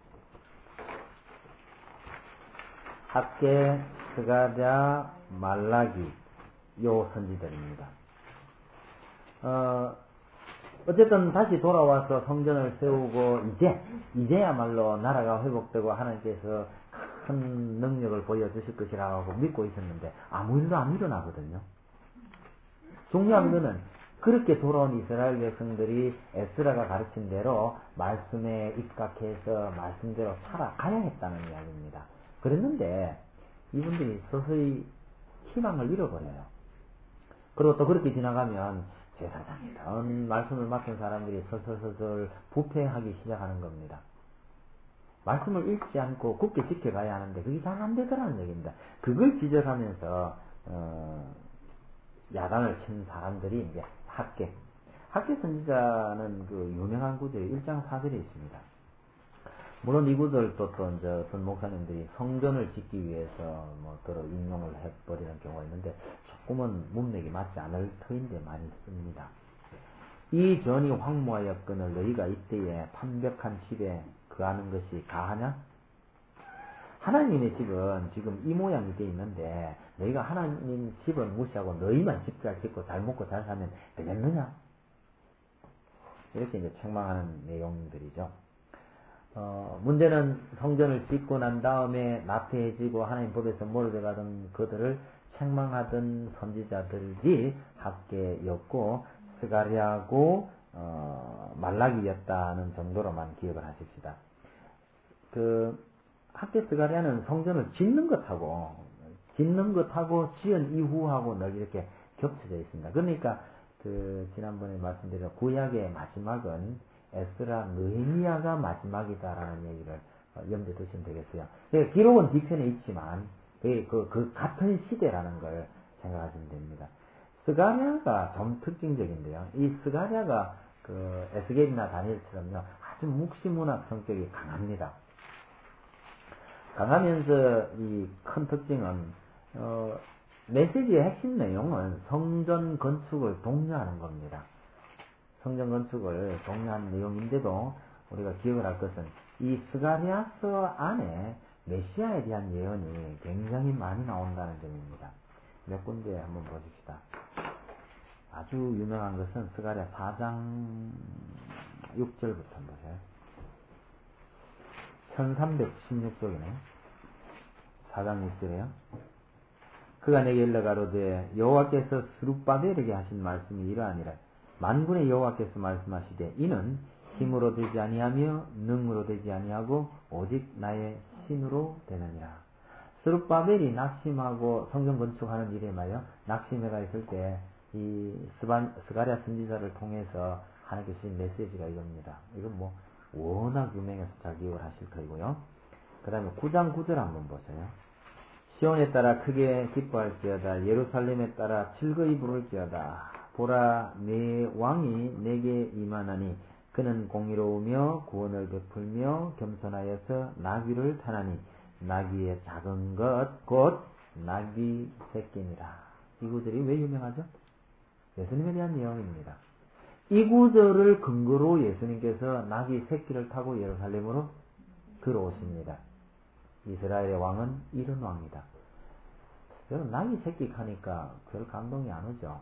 학계, 스가랴, 말라기, 요 선지들입니다. 어쨌든 다시 돌아와서 성전을 세우고 이제야말로 나라가 회복되고 하나님께서 큰 능력을 보여주실 것이라고 믿고 있었는데 아무 일도 안 일어나거든요. 중요한 거는 그렇게 돌아온 이스라엘 백성들이 에스라가 가르친 대로 말씀에 입각해서 말씀대로 살아가야 했다는 이야기입니다. 그랬는데 이분들이 서서히 희망을 잃어버려요. 그리고 또 그렇게 지나가면 제사장이든 말씀을 맡은 사람들이 서서히 부패하기 시작하는 겁니다. 말씀을 읽지 않고 굳게 지켜가야 하는데 그게 잘 안 되더라는 얘기입니다. 그걸 지적하면서 야단을 친 사람들이 이제 학계 선지자는 그 유명한 구절이 1장 4절에 있습니다. 물론 이 구절도 또 이제 어떤 목사님들이 성전을 짓기 위해서 인용을 해버리는 경우가 있는데 조금은 문맥이 맞지 않을 터인데 많이 씁니다. 이 전이 황무하였거늘 너희가 이때에 판벽한 집에 거하는 것이 가하냐? 하나님의 집은 지금 이 모양이 되어 있는데 너희가 하나님 집을 무시하고 너희만 집 잘 짓고 잘 먹고 잘 살면 되겠느냐? 이렇게 이제 책망하는 내용들이죠. 문제는 성전을 짓고 난 다음에 나태해지고 하나님 법에서 멀어져가던 그들을 책망하던 선지자들이 학계였고 스가랴고 말라기였다는 정도로만 기억을 하십시다. 학계 스가랴는 성전을 짓는 것하고 지은 이후하고 늘 이렇게 겹쳐져 있습니다. 그러니까 지난번에 말씀드린 구약의 마지막은 에스라, 느헤미야가 마지막이다라는 얘기를 염두에 두시면 되겠어요. 기록은 뒤편에 있지만 그 같은 시대라는 걸 생각하시면 됩니다. 스가랴가 좀 특징적인데요. 이 스가랴가 에스겔이나 다니엘처럼요 아주 묵시문학 성격이 강합니다. 강하면서 이 큰 특징은 메시지의 핵심 내용은 성전 건축을 독려하는 겁니다. 성전 건축을 독려하는 내용인데도 우리가 기억을 할 것은 이 스가랴서 안에 메시아에 대한 예언이 굉장히 많이 나온다는 점입니다. 몇 군데 한번 보십시다. 아주 유명한 것은 스가랴 4장 6절부터 보세요. 1316쪽이네. 4장 6절에요. 그가 내게 일러 가로되 여호와께서 스룹바벨에게 하신 말씀이 이러하니라. 만군의 여호와께서 말씀하시되 이는 힘으로 되지 아니하며 능으로 되지 아니하고 오직 나의 신으로 되느니라. 스룹바벨이 낙심하고 성전 건축하는 일에 말이요, 낙심해가 있을 때 이 스가랴 선지자를 통해서 하나님께 주신 메시지가 이겁니다. 이건 뭐 워낙 유명해서 잘 기억을 하실 거고요. 그 다음에 9장 9절 한번 보세요. 시온에 따라 크게 기뻐할지어다. 예루살렘에 따라 즐거이 부를지어다. 보라, 내 왕이 내게 임하나니 그는 공의로우며 구원을 베풀며 겸손하여서 나귀를 타나니 나귀의 작은 것 곧 나귀 새끼니라. 이 구절이 왜 유명하죠? 예수님에 대한 내용입니다. 이 구절을 근거로 예수님께서 나귀 새끼를 타고 예루살렘으로 들어오십니다. 이스라엘의 왕은 이런 왕이다. 여러분, 나귀 새끼 하니까 별 감동이 안 오죠.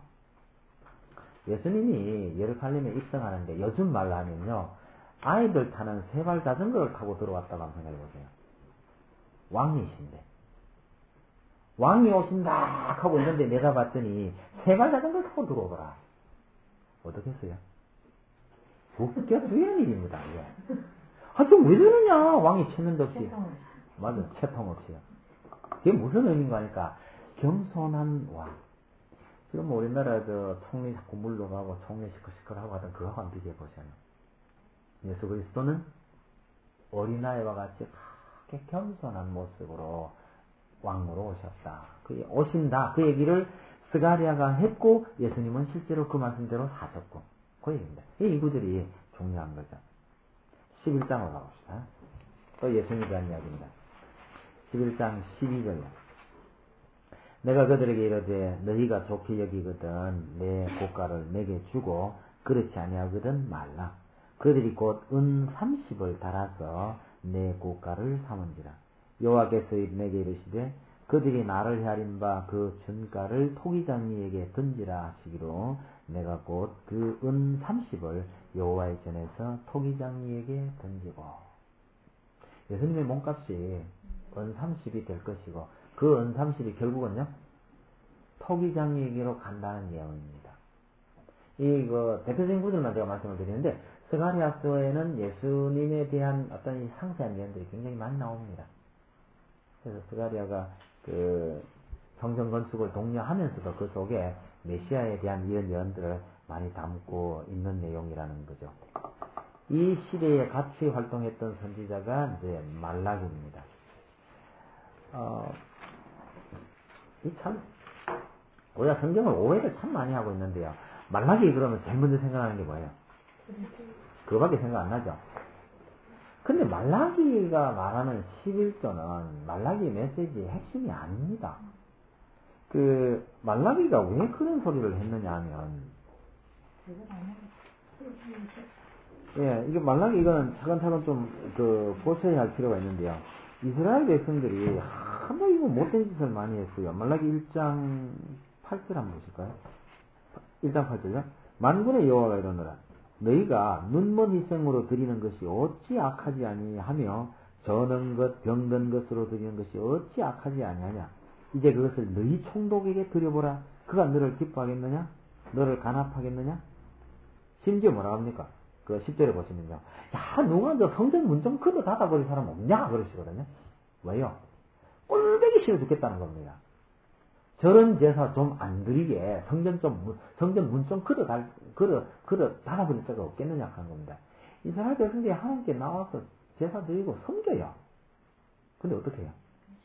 예수님이 예루살렘에 입성하는데 요즘 말로 하면요, 아이들 타는 세발 자전거를 타고 들어왔다고 한번 생각해 보세요. 왕이신데 왕이 오신다 하고 있는데 내다봤더니 세발 자전거를 타고 들어오더라. 어떻겠어요? 웃겨 두연 일입니다. 예. 하여튼 왜 저러냐, 왕이 체면도 없이. 맞아, 채통 없이요. 그게 무슨 의미인가 하니까 겸손한 왕. 지금 우리나라 총리 자꾸 물러가고 총리 시끌시끌하고 하던 그거하고 한번 비교해 보세요. 예수 그리스도는 어린아이와 같이 그렇게 겸손한 모습으로 왕으로 오셨다. 그 오신다. 그 얘기를 스가랴가 했고 예수님은 실제로 그 말씀대로 하셨고, 그 얘기입니다. 이 구절이 중요한 거죠. 11장으로 가봅시다. 또 예수님에 대한 이야기입니다. 11장 12절로. 내가 그들에게 이르되 너희가 좋게 여기거든 내 고가를 내게 주고 그렇지 아니하거든 말라. 그들이 곧 은 30을 달아서 내 고가를 삼은지라. 여호와께서 내게 이르시되 그들이 나를 헤아린 바 그 준가를 토기장이에게 던지라 하시기로 내가 곧 그 은 30을 여호와의 전에서 토기장이에게 던지고. 예수님의 몸값이 은 30이 될 것이고 그 은 30이 결국은요 토기장이에게로 간다는 내용입니다. 이 대표적인 구절만 제가 말씀을 드리는데 스가랴서에는 예수님에 대한 어떤 이 상세한 내용들이 굉장히 많이 나옵니다. 그래서 스가랴가 그 성전 건축을 독려하면서도 그 속에 메시아에 대한 이런 예언들을 많이 담고 있는 내용이라는 거죠. 이 시대에 같이 활동했던 선지자가 이제 말라기입니다. 이 참 우리가 성경을 오해를 참 많이 하고 있는데요. 말라기 그러면 제일 먼저 생각하는 게 뭐예요? 그거밖에 생각 안 나죠. 근데 말라기가 말하는 11조는 말라기 메시지의 핵심이 아닙니다. 말라기가 왜 그런 소리를 했느냐 하면, 예, 이게 말라기 이거는 차근차근 좀, 보셔야 할 필요가 있는데요. 이스라엘 백성들이 한번 이거 못된 짓을 많이 했어요. 말라기 1장 8절 한번 보실까요? 1장 8절요. 만군의 여호와가 이러노라. 너희가 눈먼 희생으로 드리는 것이 어찌 악하지 아니하며 저는 것 병든 것으로 드리는 것이 어찌 악하지 아니하냐. 이제 그것을 너희 총독에게 드려보라. 그가 너를 기뻐하겠느냐? 너를 간합하겠느냐? 심지어 뭐라 합니까? 그 10절에 보시면요. 야, 누가 저 성전 문 좀 그거 닫아버릴 사람 없냐? 그러시거든요. 왜요? 꼴보기 싫어 죽겠다는 겁니다. 저런 제사 좀 안 드리게 성전 문 좀 그러 닫아버릴 데가 없겠느냐 하는 겁니다. 이스라엘 백성들이 하나님께 나와서 제사 드리고 섬겨요. 근데 어떻게 해요?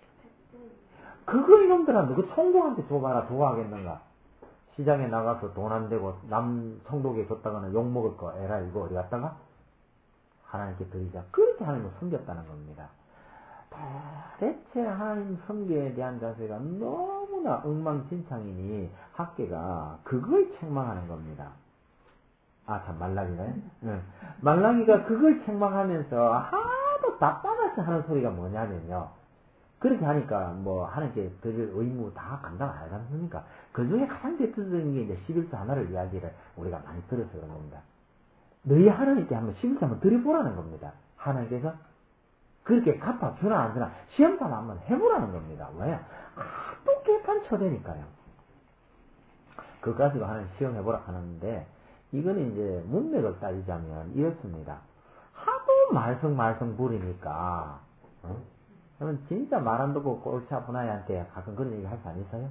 그거 이놈들한테 그 총독한테 줘봐라. 좋아하겠는가? 시장에 나가서 돈 안 되고 남 총독에 줬다가는 욕먹을 거 에라 이거 어디 갔다가 하나님께 드리자. 그렇게 하나님을 섬겼다는 겁니다. 도대체 하나님 성경에 대한 자세가 너무나 엉망진창이니 학계가 그걸 책망하는 겁니다. 참, 말라기가요? 응. 말라기가 그걸 책망하면서 하도 답답해서 하는 소리가 뭐냐면요. 그렇게 하니까 하나님께 드릴 의무 다 감당 안 하지 않습니까? 그 중에 가장 대표적인 게 이제 11조 하나를 이야기를 우리가 많이 들어서 그런 겁니다. 너희 하나님께 한번 11조 한번 드려보라는 겁니다. 하나님께서 그렇게 갚아주나 안 주나 시험삼 한번 해보라는 겁니다. 왜요? 또 개판 쳐대니까요. 그거 가지고 하나님 시험해보라 하는데 이거는 이제 문맥을 따지자면 이렇습니다. 하도 말썽 부리니까 그러면 진짜 말 안 듣고 꼴찌 아픈 아이한테 가끔 그런 얘기 할 수 안 있어요?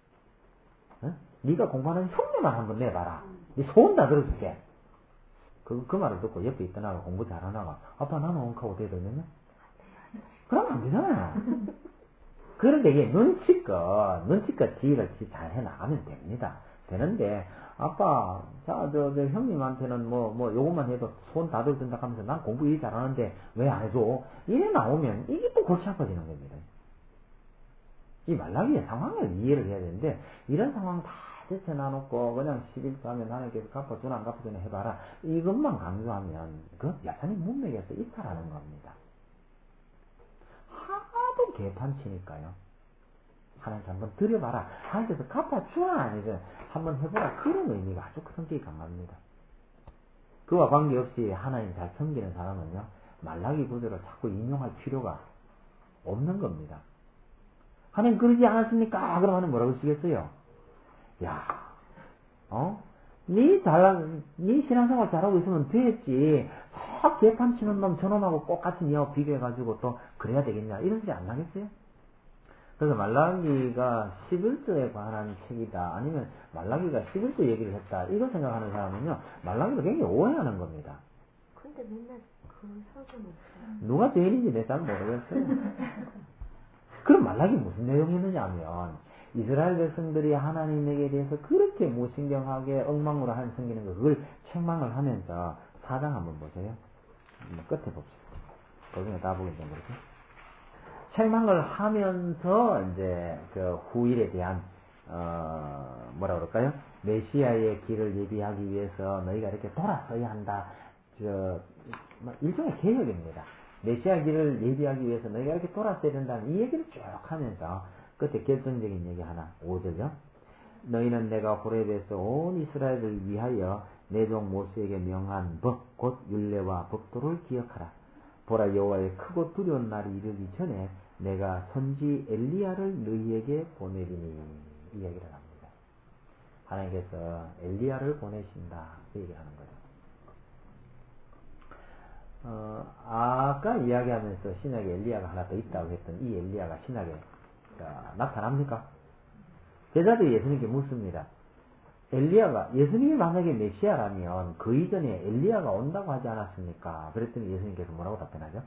네가 공부하는 흉내만 한번 내봐라. 네 소원 다 들어줄게. 그 말을 듣고 옆에 있던 아가 공부 잘하는 아가 아빠 나는 원카고 되거든요? 그러면 안 되잖아요. 그런데 이게 눈치껏 지휘를 잘 해나가면 됩니다. 되는데 아빠 저 형님한테는 요것만 해도 손 다 들든다 하면서 난 공부 일 잘하는데 왜 안 해줘? 이래 나오면 이게 또 골치 아파지는 겁니다. 이 말라기의 상황을 이해를 해야 되는데 이런 상황 다 제쳐놔놓고 그냥 11조 하면 하나님께서 갚아주나 안 갚아주나 해봐라 이것만 강조하면 그 여전히 문맥에서 이탈하는 겁니다. 하도 개판치니까요. 하나님께 한번 드려봐라. 하나님께서 갚아주나 아니죠. 한번 해보라. 그런 의미가 아주 성격이 강합니다. 그와 관계없이 하나님 잘 섬기는 사람은요. 말라기 구절을 자꾸 인용할 필요가 없는 겁니다. 하나님 그러지 않았습니까? 그럼 하나님 뭐라고 쓰겠어요? 야, 네 신앙생활 잘하고 있으면 됐지. 저 개판치는 놈 저놈하고 똑같이 니하고 비교해가지고 또 그래야 되겠냐. 이런 소리 안 나겠어요? 그래서 말라기가 11조에 관한 책이다. 아니면 말라기가 11조 얘기를 했다. 이거 생각하는 사람은요. 말라기를 굉장히 오해하는 겁니다. 근데 맨날 그 설교는 누가 죄인인지 내 잘 모르겠어요. 그럼 말라기 무슨 내용이었느냐 하면 이스라엘 백성들이 하나님에게 대해서 그렇게 무신경하게 엉망으로 한 섬기는 거 그걸 책망을 하면서 4장 한번 보세요. 끝에 봅시다. 거기에 다 보긴 좀 그렇게. 책망을 하면서 이제 그 후일에 대한 뭐라 그럴까요? 메시아의 길을 예비하기 위해서 너희가 이렇게 돌아서야 한다. 일종의 개혁입니다. 메시아 길을 예비하기 위해서 너희가 이렇게 돌아서야 된다는 이 얘기를 쭉 하면서 끝에 결정적인 얘기 하나 5절요. 너희는 내가 호렙에서 온 이스라엘을 위하여 내 종 모세에게 명한 법 곧 율례와 법도를 기억하라. 보라 여호와의 크고 두려운 날이 이르기 전에 내가 선지 엘리야를 너희에게 보내리니 이 얘기를 합니다. 하나님께서 엘리야를 보내신다 이 얘기를 하는 거죠. 아까 이야기하면서 신약에 엘리야가 하나 더 있다고 했던 이 엘리야가 신약에 나타납니까? 제자들이 예수님께 묻습니다. 엘리야가 예수님이 만약에 메시아라면 그 이전에 엘리야가 온다고 하지 않았습니까? 그랬더니 예수님께서 뭐라고 답변하죠?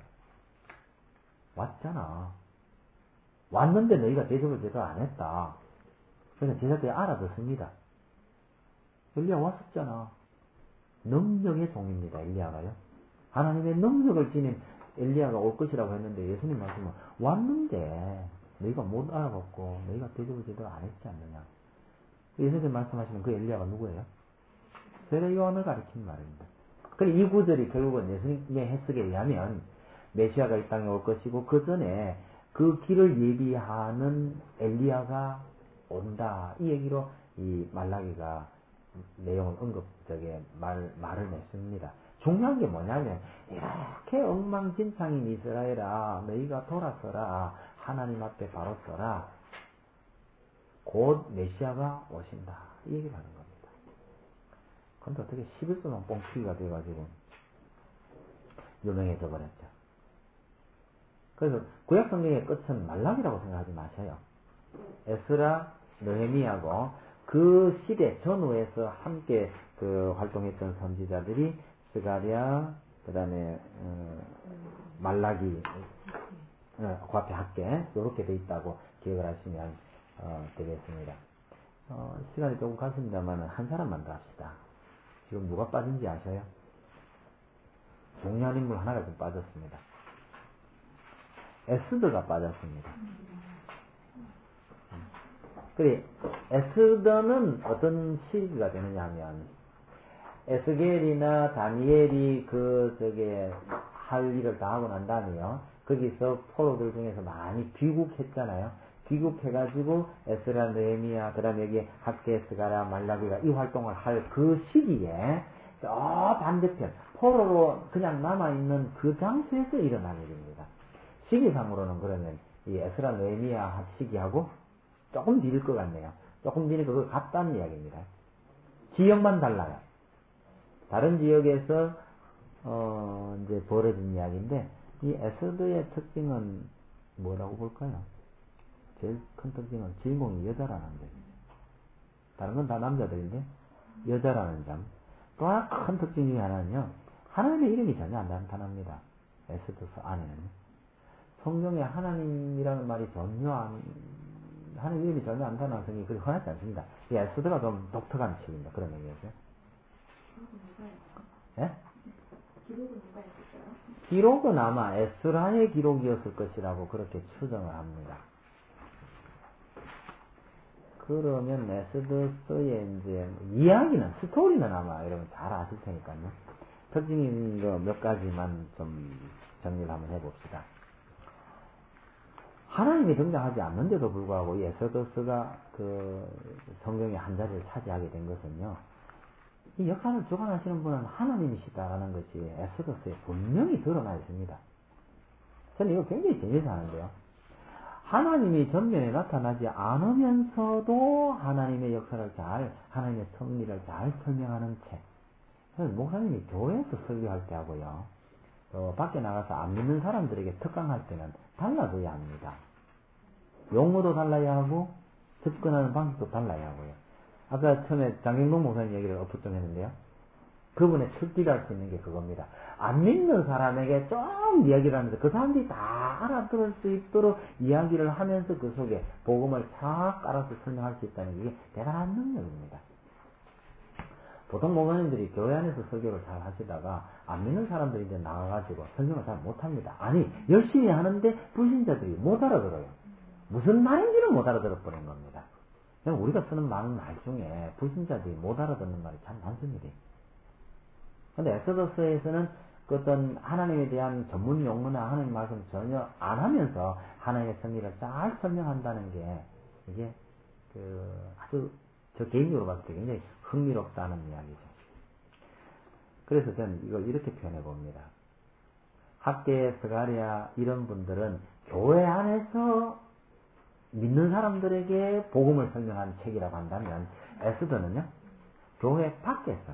왔잖아. 왔는데 너희가 대접을 제대로 안 했다. 그래서 제자들이 알아듣습니다. 엘리야 왔었잖아. 능력의 종입니다. 엘리야가요. 하나님의 능력을 지닌 엘리야가 올 것이라고 했는데 예수님 말씀은 왔는데 너희가 못 알아봤고 너희가 대접을 제대로 안 했지 않느냐. 예수님 말씀하시는 그 엘리야가 누구예요? 세례 요한을 가리키는 말입니다. 그런데 이 구절이 결국은 예수님의 해석에 의하면 메시아가 이 땅에 올 것이고 그 전에 그 길을 예비하는 엘리야가 온다. 이 얘기로 이 말라기가 내용을 말을 냈습니다. 중요한 게 뭐냐면 이렇게 엉망진창인 이스라엘아 너희가 돌아서라. 하나님 앞에 바로 서라. 곧 메시아가 오신다. 이 얘기를 하는 겁니다. 그런데 어떻게 11조만 뻥튀기가 돼가지고 유명해져 버렸죠. 그래서 구약 성경의 끝은 말라기라고 생각하지 마셔요. 에스라, 느헤미야고 그 시대 전후에서 함께 그 활동했던 선지자들이 스가랴, 그 다음에 말라기, 그 앞에 학계 이렇게 돼 있다고 기억을 하시면 되겠습니다. 시간이 조금 갔습니다만 한 사람만 더 합시다. 지금 누가 빠진지 아셔요? 중요한 인물 하나가 좀 빠졌습니다. 에스더가 빠졌습니다. 그래, 에스더는 어떤 시기가 되느냐 하면, 에스겔이나 다니엘이 할 일을 다 하고 난 다음에요. 거기서 포로들 중에서 많이 귀국했잖아요. 귀국해가지고 에스라, 느헤미야, 그 다음에 여기 학개, 스가랴, 말라기가 이 활동을 할 그 시기에 저 반대편 포로로 그냥 남아있는 그 장소에서 일어난 일입니다. 시기상으로는 그러면 이 에스라, 느헤미야 시기하고 조금 뒤일 것 같네요. 조금 뒤니까 그거 같다는 이야기입니다. 지역만 달라요. 다른 지역에서 이제 벌어진 이야기인데 이 에스더의 특징은 뭐라고 볼까요? 제일 큰 특징은 주인공이 여자라는 점. 다른 건 다 남자들인데 여자라는 점. 또 하나 큰 특징 중에 하나는요. 하나님의 이름이 전혀 안 나타납니다. 에스더서 안에는요. 성경에 하나님이라는 말이 하나님 이름이 전혀 안 나타나는 성경이 그리 흔하지 않습니다. 이 에스더가 좀 독특한 책입니다. 그런 의미에서. 예? 기록은 누가 했을까요? 기록은 아마 에스라의 기록이었을 것이라고 그렇게 추정을 합니다. 그러면 에스더서의 이제 이야기는, 스토리는 아마 여러분 잘 아실 테니까요. 특징인 거 몇 가지만 좀 정리를 한번 해봅시다. 하나님이 등장하지 않는데도 불구하고 이 에스더서가 그 성경의 한 자리를 차지하게 된 것은요. 이 역사를 주관하시는 분은 하나님이시다라는 것이 에스더서에 분명히 드러나 있습니다. 저는 이거 굉장히 재미있어 하는데요. 하나님이 전면에 나타나지 않으면서도 하나님의 역사를 하나님의 섭리를 잘 설명하는 책. 그래서 목사님이 교회에서 설교할 때 하고요. 밖에 나가서 안 믿는 사람들에게 특강할 때는 달라져야 합니다. 용어도 달라야 하고, 접근하는 방식도 달라야 하고요. 아까 처음에 장경동 목사님 얘기를 엎어 좀 했는데요. 그분의 특기를 할 수 있는 게 그겁니다. 안 믿는 사람에게 좀 이야기를 하면서 그 사람들이 다 알아들을 수 있도록 이야기를 하면서 그 속에 복음을 착 깔아서 설명할 수 있다는 게 대단한 능력입니다. 보통 목사님들이 교회 안에서 설교를 잘 하시다가 안 믿는 사람들이 이제 나가가지고 설명을 잘 못합니다. 아니 열심히 하는데 불신자들이 못 알아들어요. 무슨 말인지를 못 알아들어버린 겁니다. 그냥 우리가 쓰는 많은 말 중에 불신자들이 못 알아듣는 말이 참 많습니다. 근데 에스더서에서는 그 어떤 하나님에 대한 전문 용어나 하나님 말씀 전혀 안 하면서 하나님의 섭리를 잘 설명한다는 게 이게 아주 저 개인적으로 봤을 때 굉장히 흥미롭다는 이야기죠. 그래서 저는 이걸 이렇게 표현해 봅니다. 학계, 스가랴 이런 분들은 교회 안에서 믿는 사람들에게 복음을 설명한 책이라고 한다면 에스더는요 교회 밖에서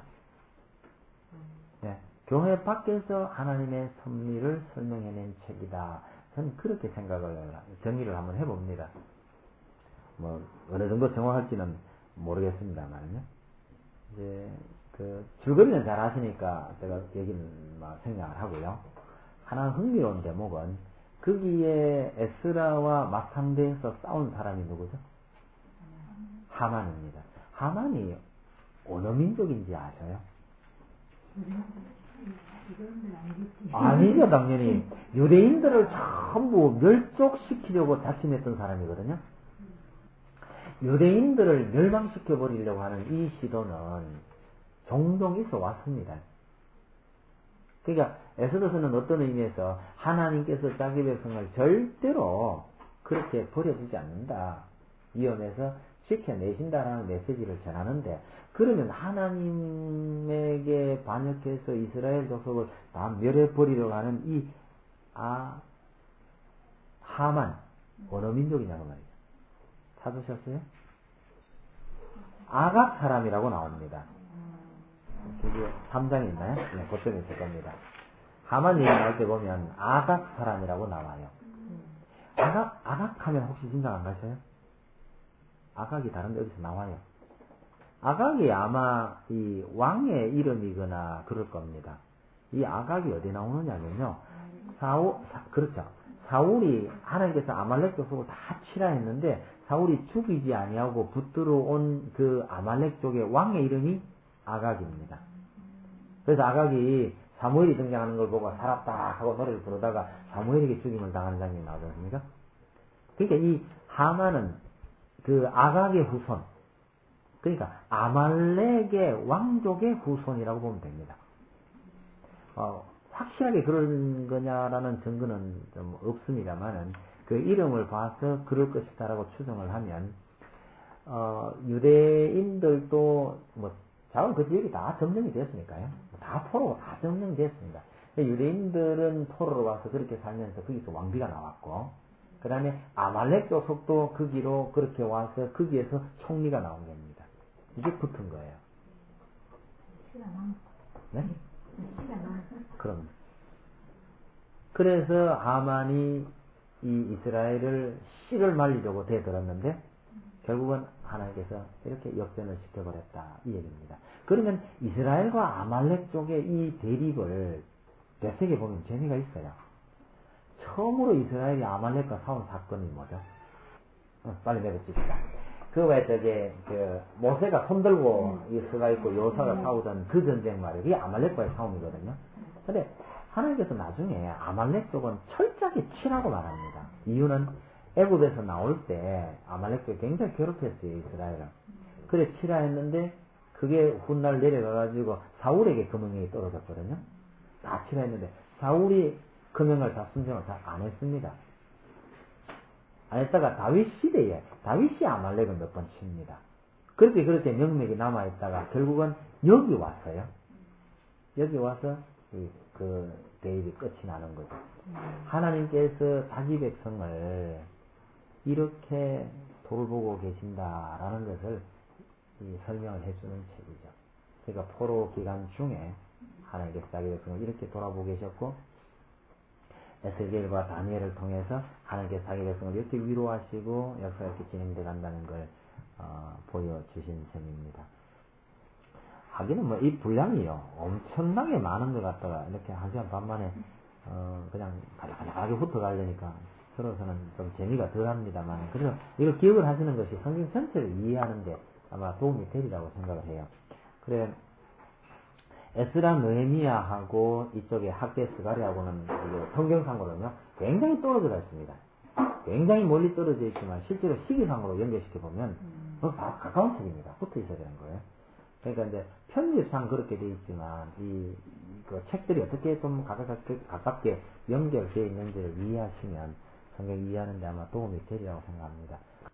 교회 밖에서 하나님의 섭리를 설명해낸 책이다. 저는 그렇게 정의를 한번 해봅니다. 뭐 어느 정도 정확할지는 모르겠습니다만요. 이제 줄거리는 잘 아시니까 제가 얘기는 생략을 하고요. 하나 흥미로운 대목은 거기에 에스라와 맞상대해서 싸운 사람이 누구죠? 하만입니다. 하만이 어느 민족인지 아셔요? 아니죠, 당연히. 유대인들을 전부 멸족시키려고 작심했던 사람이거든요. 유대인들을 멸망시켜버리려고 하는 이 시도는 종종 있어 왔습니다. 그러니까 에스더서는 어떤 의미에서 하나님께서 자기 백성을 절대로 그렇게 버려두지 않는다. 위험에서 지켜내신다라는 메시지를 전하는데, 그러면 하나님에게 반역해서 이스라엘 족속을 다 멸해버리려고 하는 이 하만 어느 민족이냐고 말이죠. 찾으셨어요? 아각 사람이라고 나옵니다. 여기 3장이 있나요? 네, 그쪽에 있을 겁니다. 하만 얘기 나올 때 보면 아각 사람이라고 나와요. 아각하면 혹시 생각 안 가셔요? 아각이 다른 데 어디서 나와요. 아각이 아마 이 왕의 이름이거나 그럴 겁니다. 이 아각이 어디 나오느냐면요. 그렇죠. 사울이 하나님께서 아말렉 족속을 다 치라 했는데 사울이 죽이지 아니하고 붙들어 온 그 아말렉 쪽의 왕의 이름이 아각입니다. 그래서 아각이 사무엘이 등장하는 걸 보고 살았다 하고 노래를 부르다가 사무엘에게 죽임을 당하는 장면이 나오지 않습니까? 그러니까 이 하만은 그 아각의 후손, 그러니까 아말렉의 왕족의 후손이라고 보면 됩니다. 확실하게 그런 거냐라는 증거는 좀 없습니다만은 그 이름을 봐서 그럴 것이다라고 추정을 하면 유대인들도 뭐 자원 그 지역이 다 점령이 됐으니까요. 다 포로가 다 점령이 됐습니다. 유대인들은 포로로 와서 그렇게 살면서 거기서 왕비가 나왔고, 그 다음에 아말렉 족속도 거기로 그렇게 와서 거기에서 총리가 나온 겁니다. 이게 붙은 거예요. 네? 그럼. 그래서 하만이 이 이스라엘을 씨를 말리려고 대들었는데 결국은 하나님께서 이렇게 역전을 시켜버렸다 이 얘기입니다. 그러면 이스라엘과 아말렉 쪽의 이 대립을 되새겨 보면 재미가 있어요. 처음으로 이스라엘이 아말렉과 싸운 사건이 뭐죠? 빨리 내려칩시다. 그 왜 저기 모세가 손들고 서가 있고 요사가 싸우던 그 전쟁 말이에요. 그게 아말렉과의 싸움이거든요. 근데 하나님께서 나중에 아말렉 쪽은 철저하게 치라고 말합니다. 이유는 애굽에서 나올 때 아말렉을 굉장히 괴롭혔어요, 이스라엘을. 그래 치라 했는데 그게 훗날 내려가가지고 사울에게 그 명령이 떨어졌거든요. 다 치라 했는데 사울이 그 명령을 다 순종을 다 안 했습니다. 안 했다가 다윗 시대에 다윗이 아말렉을 몇 번 칩니다. 그렇게 명맥이 남아있다가 결국은 여기 왔어요. 여기 와서 그 대립이 끝이 나는 거죠. 하나님께서 자기 백성을 이렇게 돌보고 계신다라는 것을 설명을 해주는 책이죠. 그러니까 포로 기간 중에 하나님께서 자기 백성을 이렇게 돌아보고 계셨고, 에스겔과 다니엘을 통해서 하나님께서 자기 백성을 이렇게 위로하시고 역사가 이렇게 진행돼 간다는 걸 보여주신 셈입니다. 하기는 뭐 이 분량이요 엄청나게 많은 것 같다가 이렇게 한 시간 반 만에 그냥 가지가지 훑어가려니까 들어서는 좀 재미가 덜합니다만, 그래서 이걸 기억을 하시는 것이 성경 전체를 이해하는데 아마 도움이 되리라고 생각을 해요. 그래 에스라 느헤미야하고 이쪽에 학계 스가랴하고는 성경상으로는요 굉장히 떨어져 있습니다. 굉장히 멀리 떨어져 있지만 실제로 시기상으로 연결시켜 보면 다 가까운 책입니다. 붙어 있어야 되는 거예요. 그러니까 이제 편집상 그렇게 돼 있지만 그 책들이 어떻게 좀 가깝게 연결되어 있는지를 이해하시면 성경 이해하는데 아마 도움이 되리라고 생각합니다.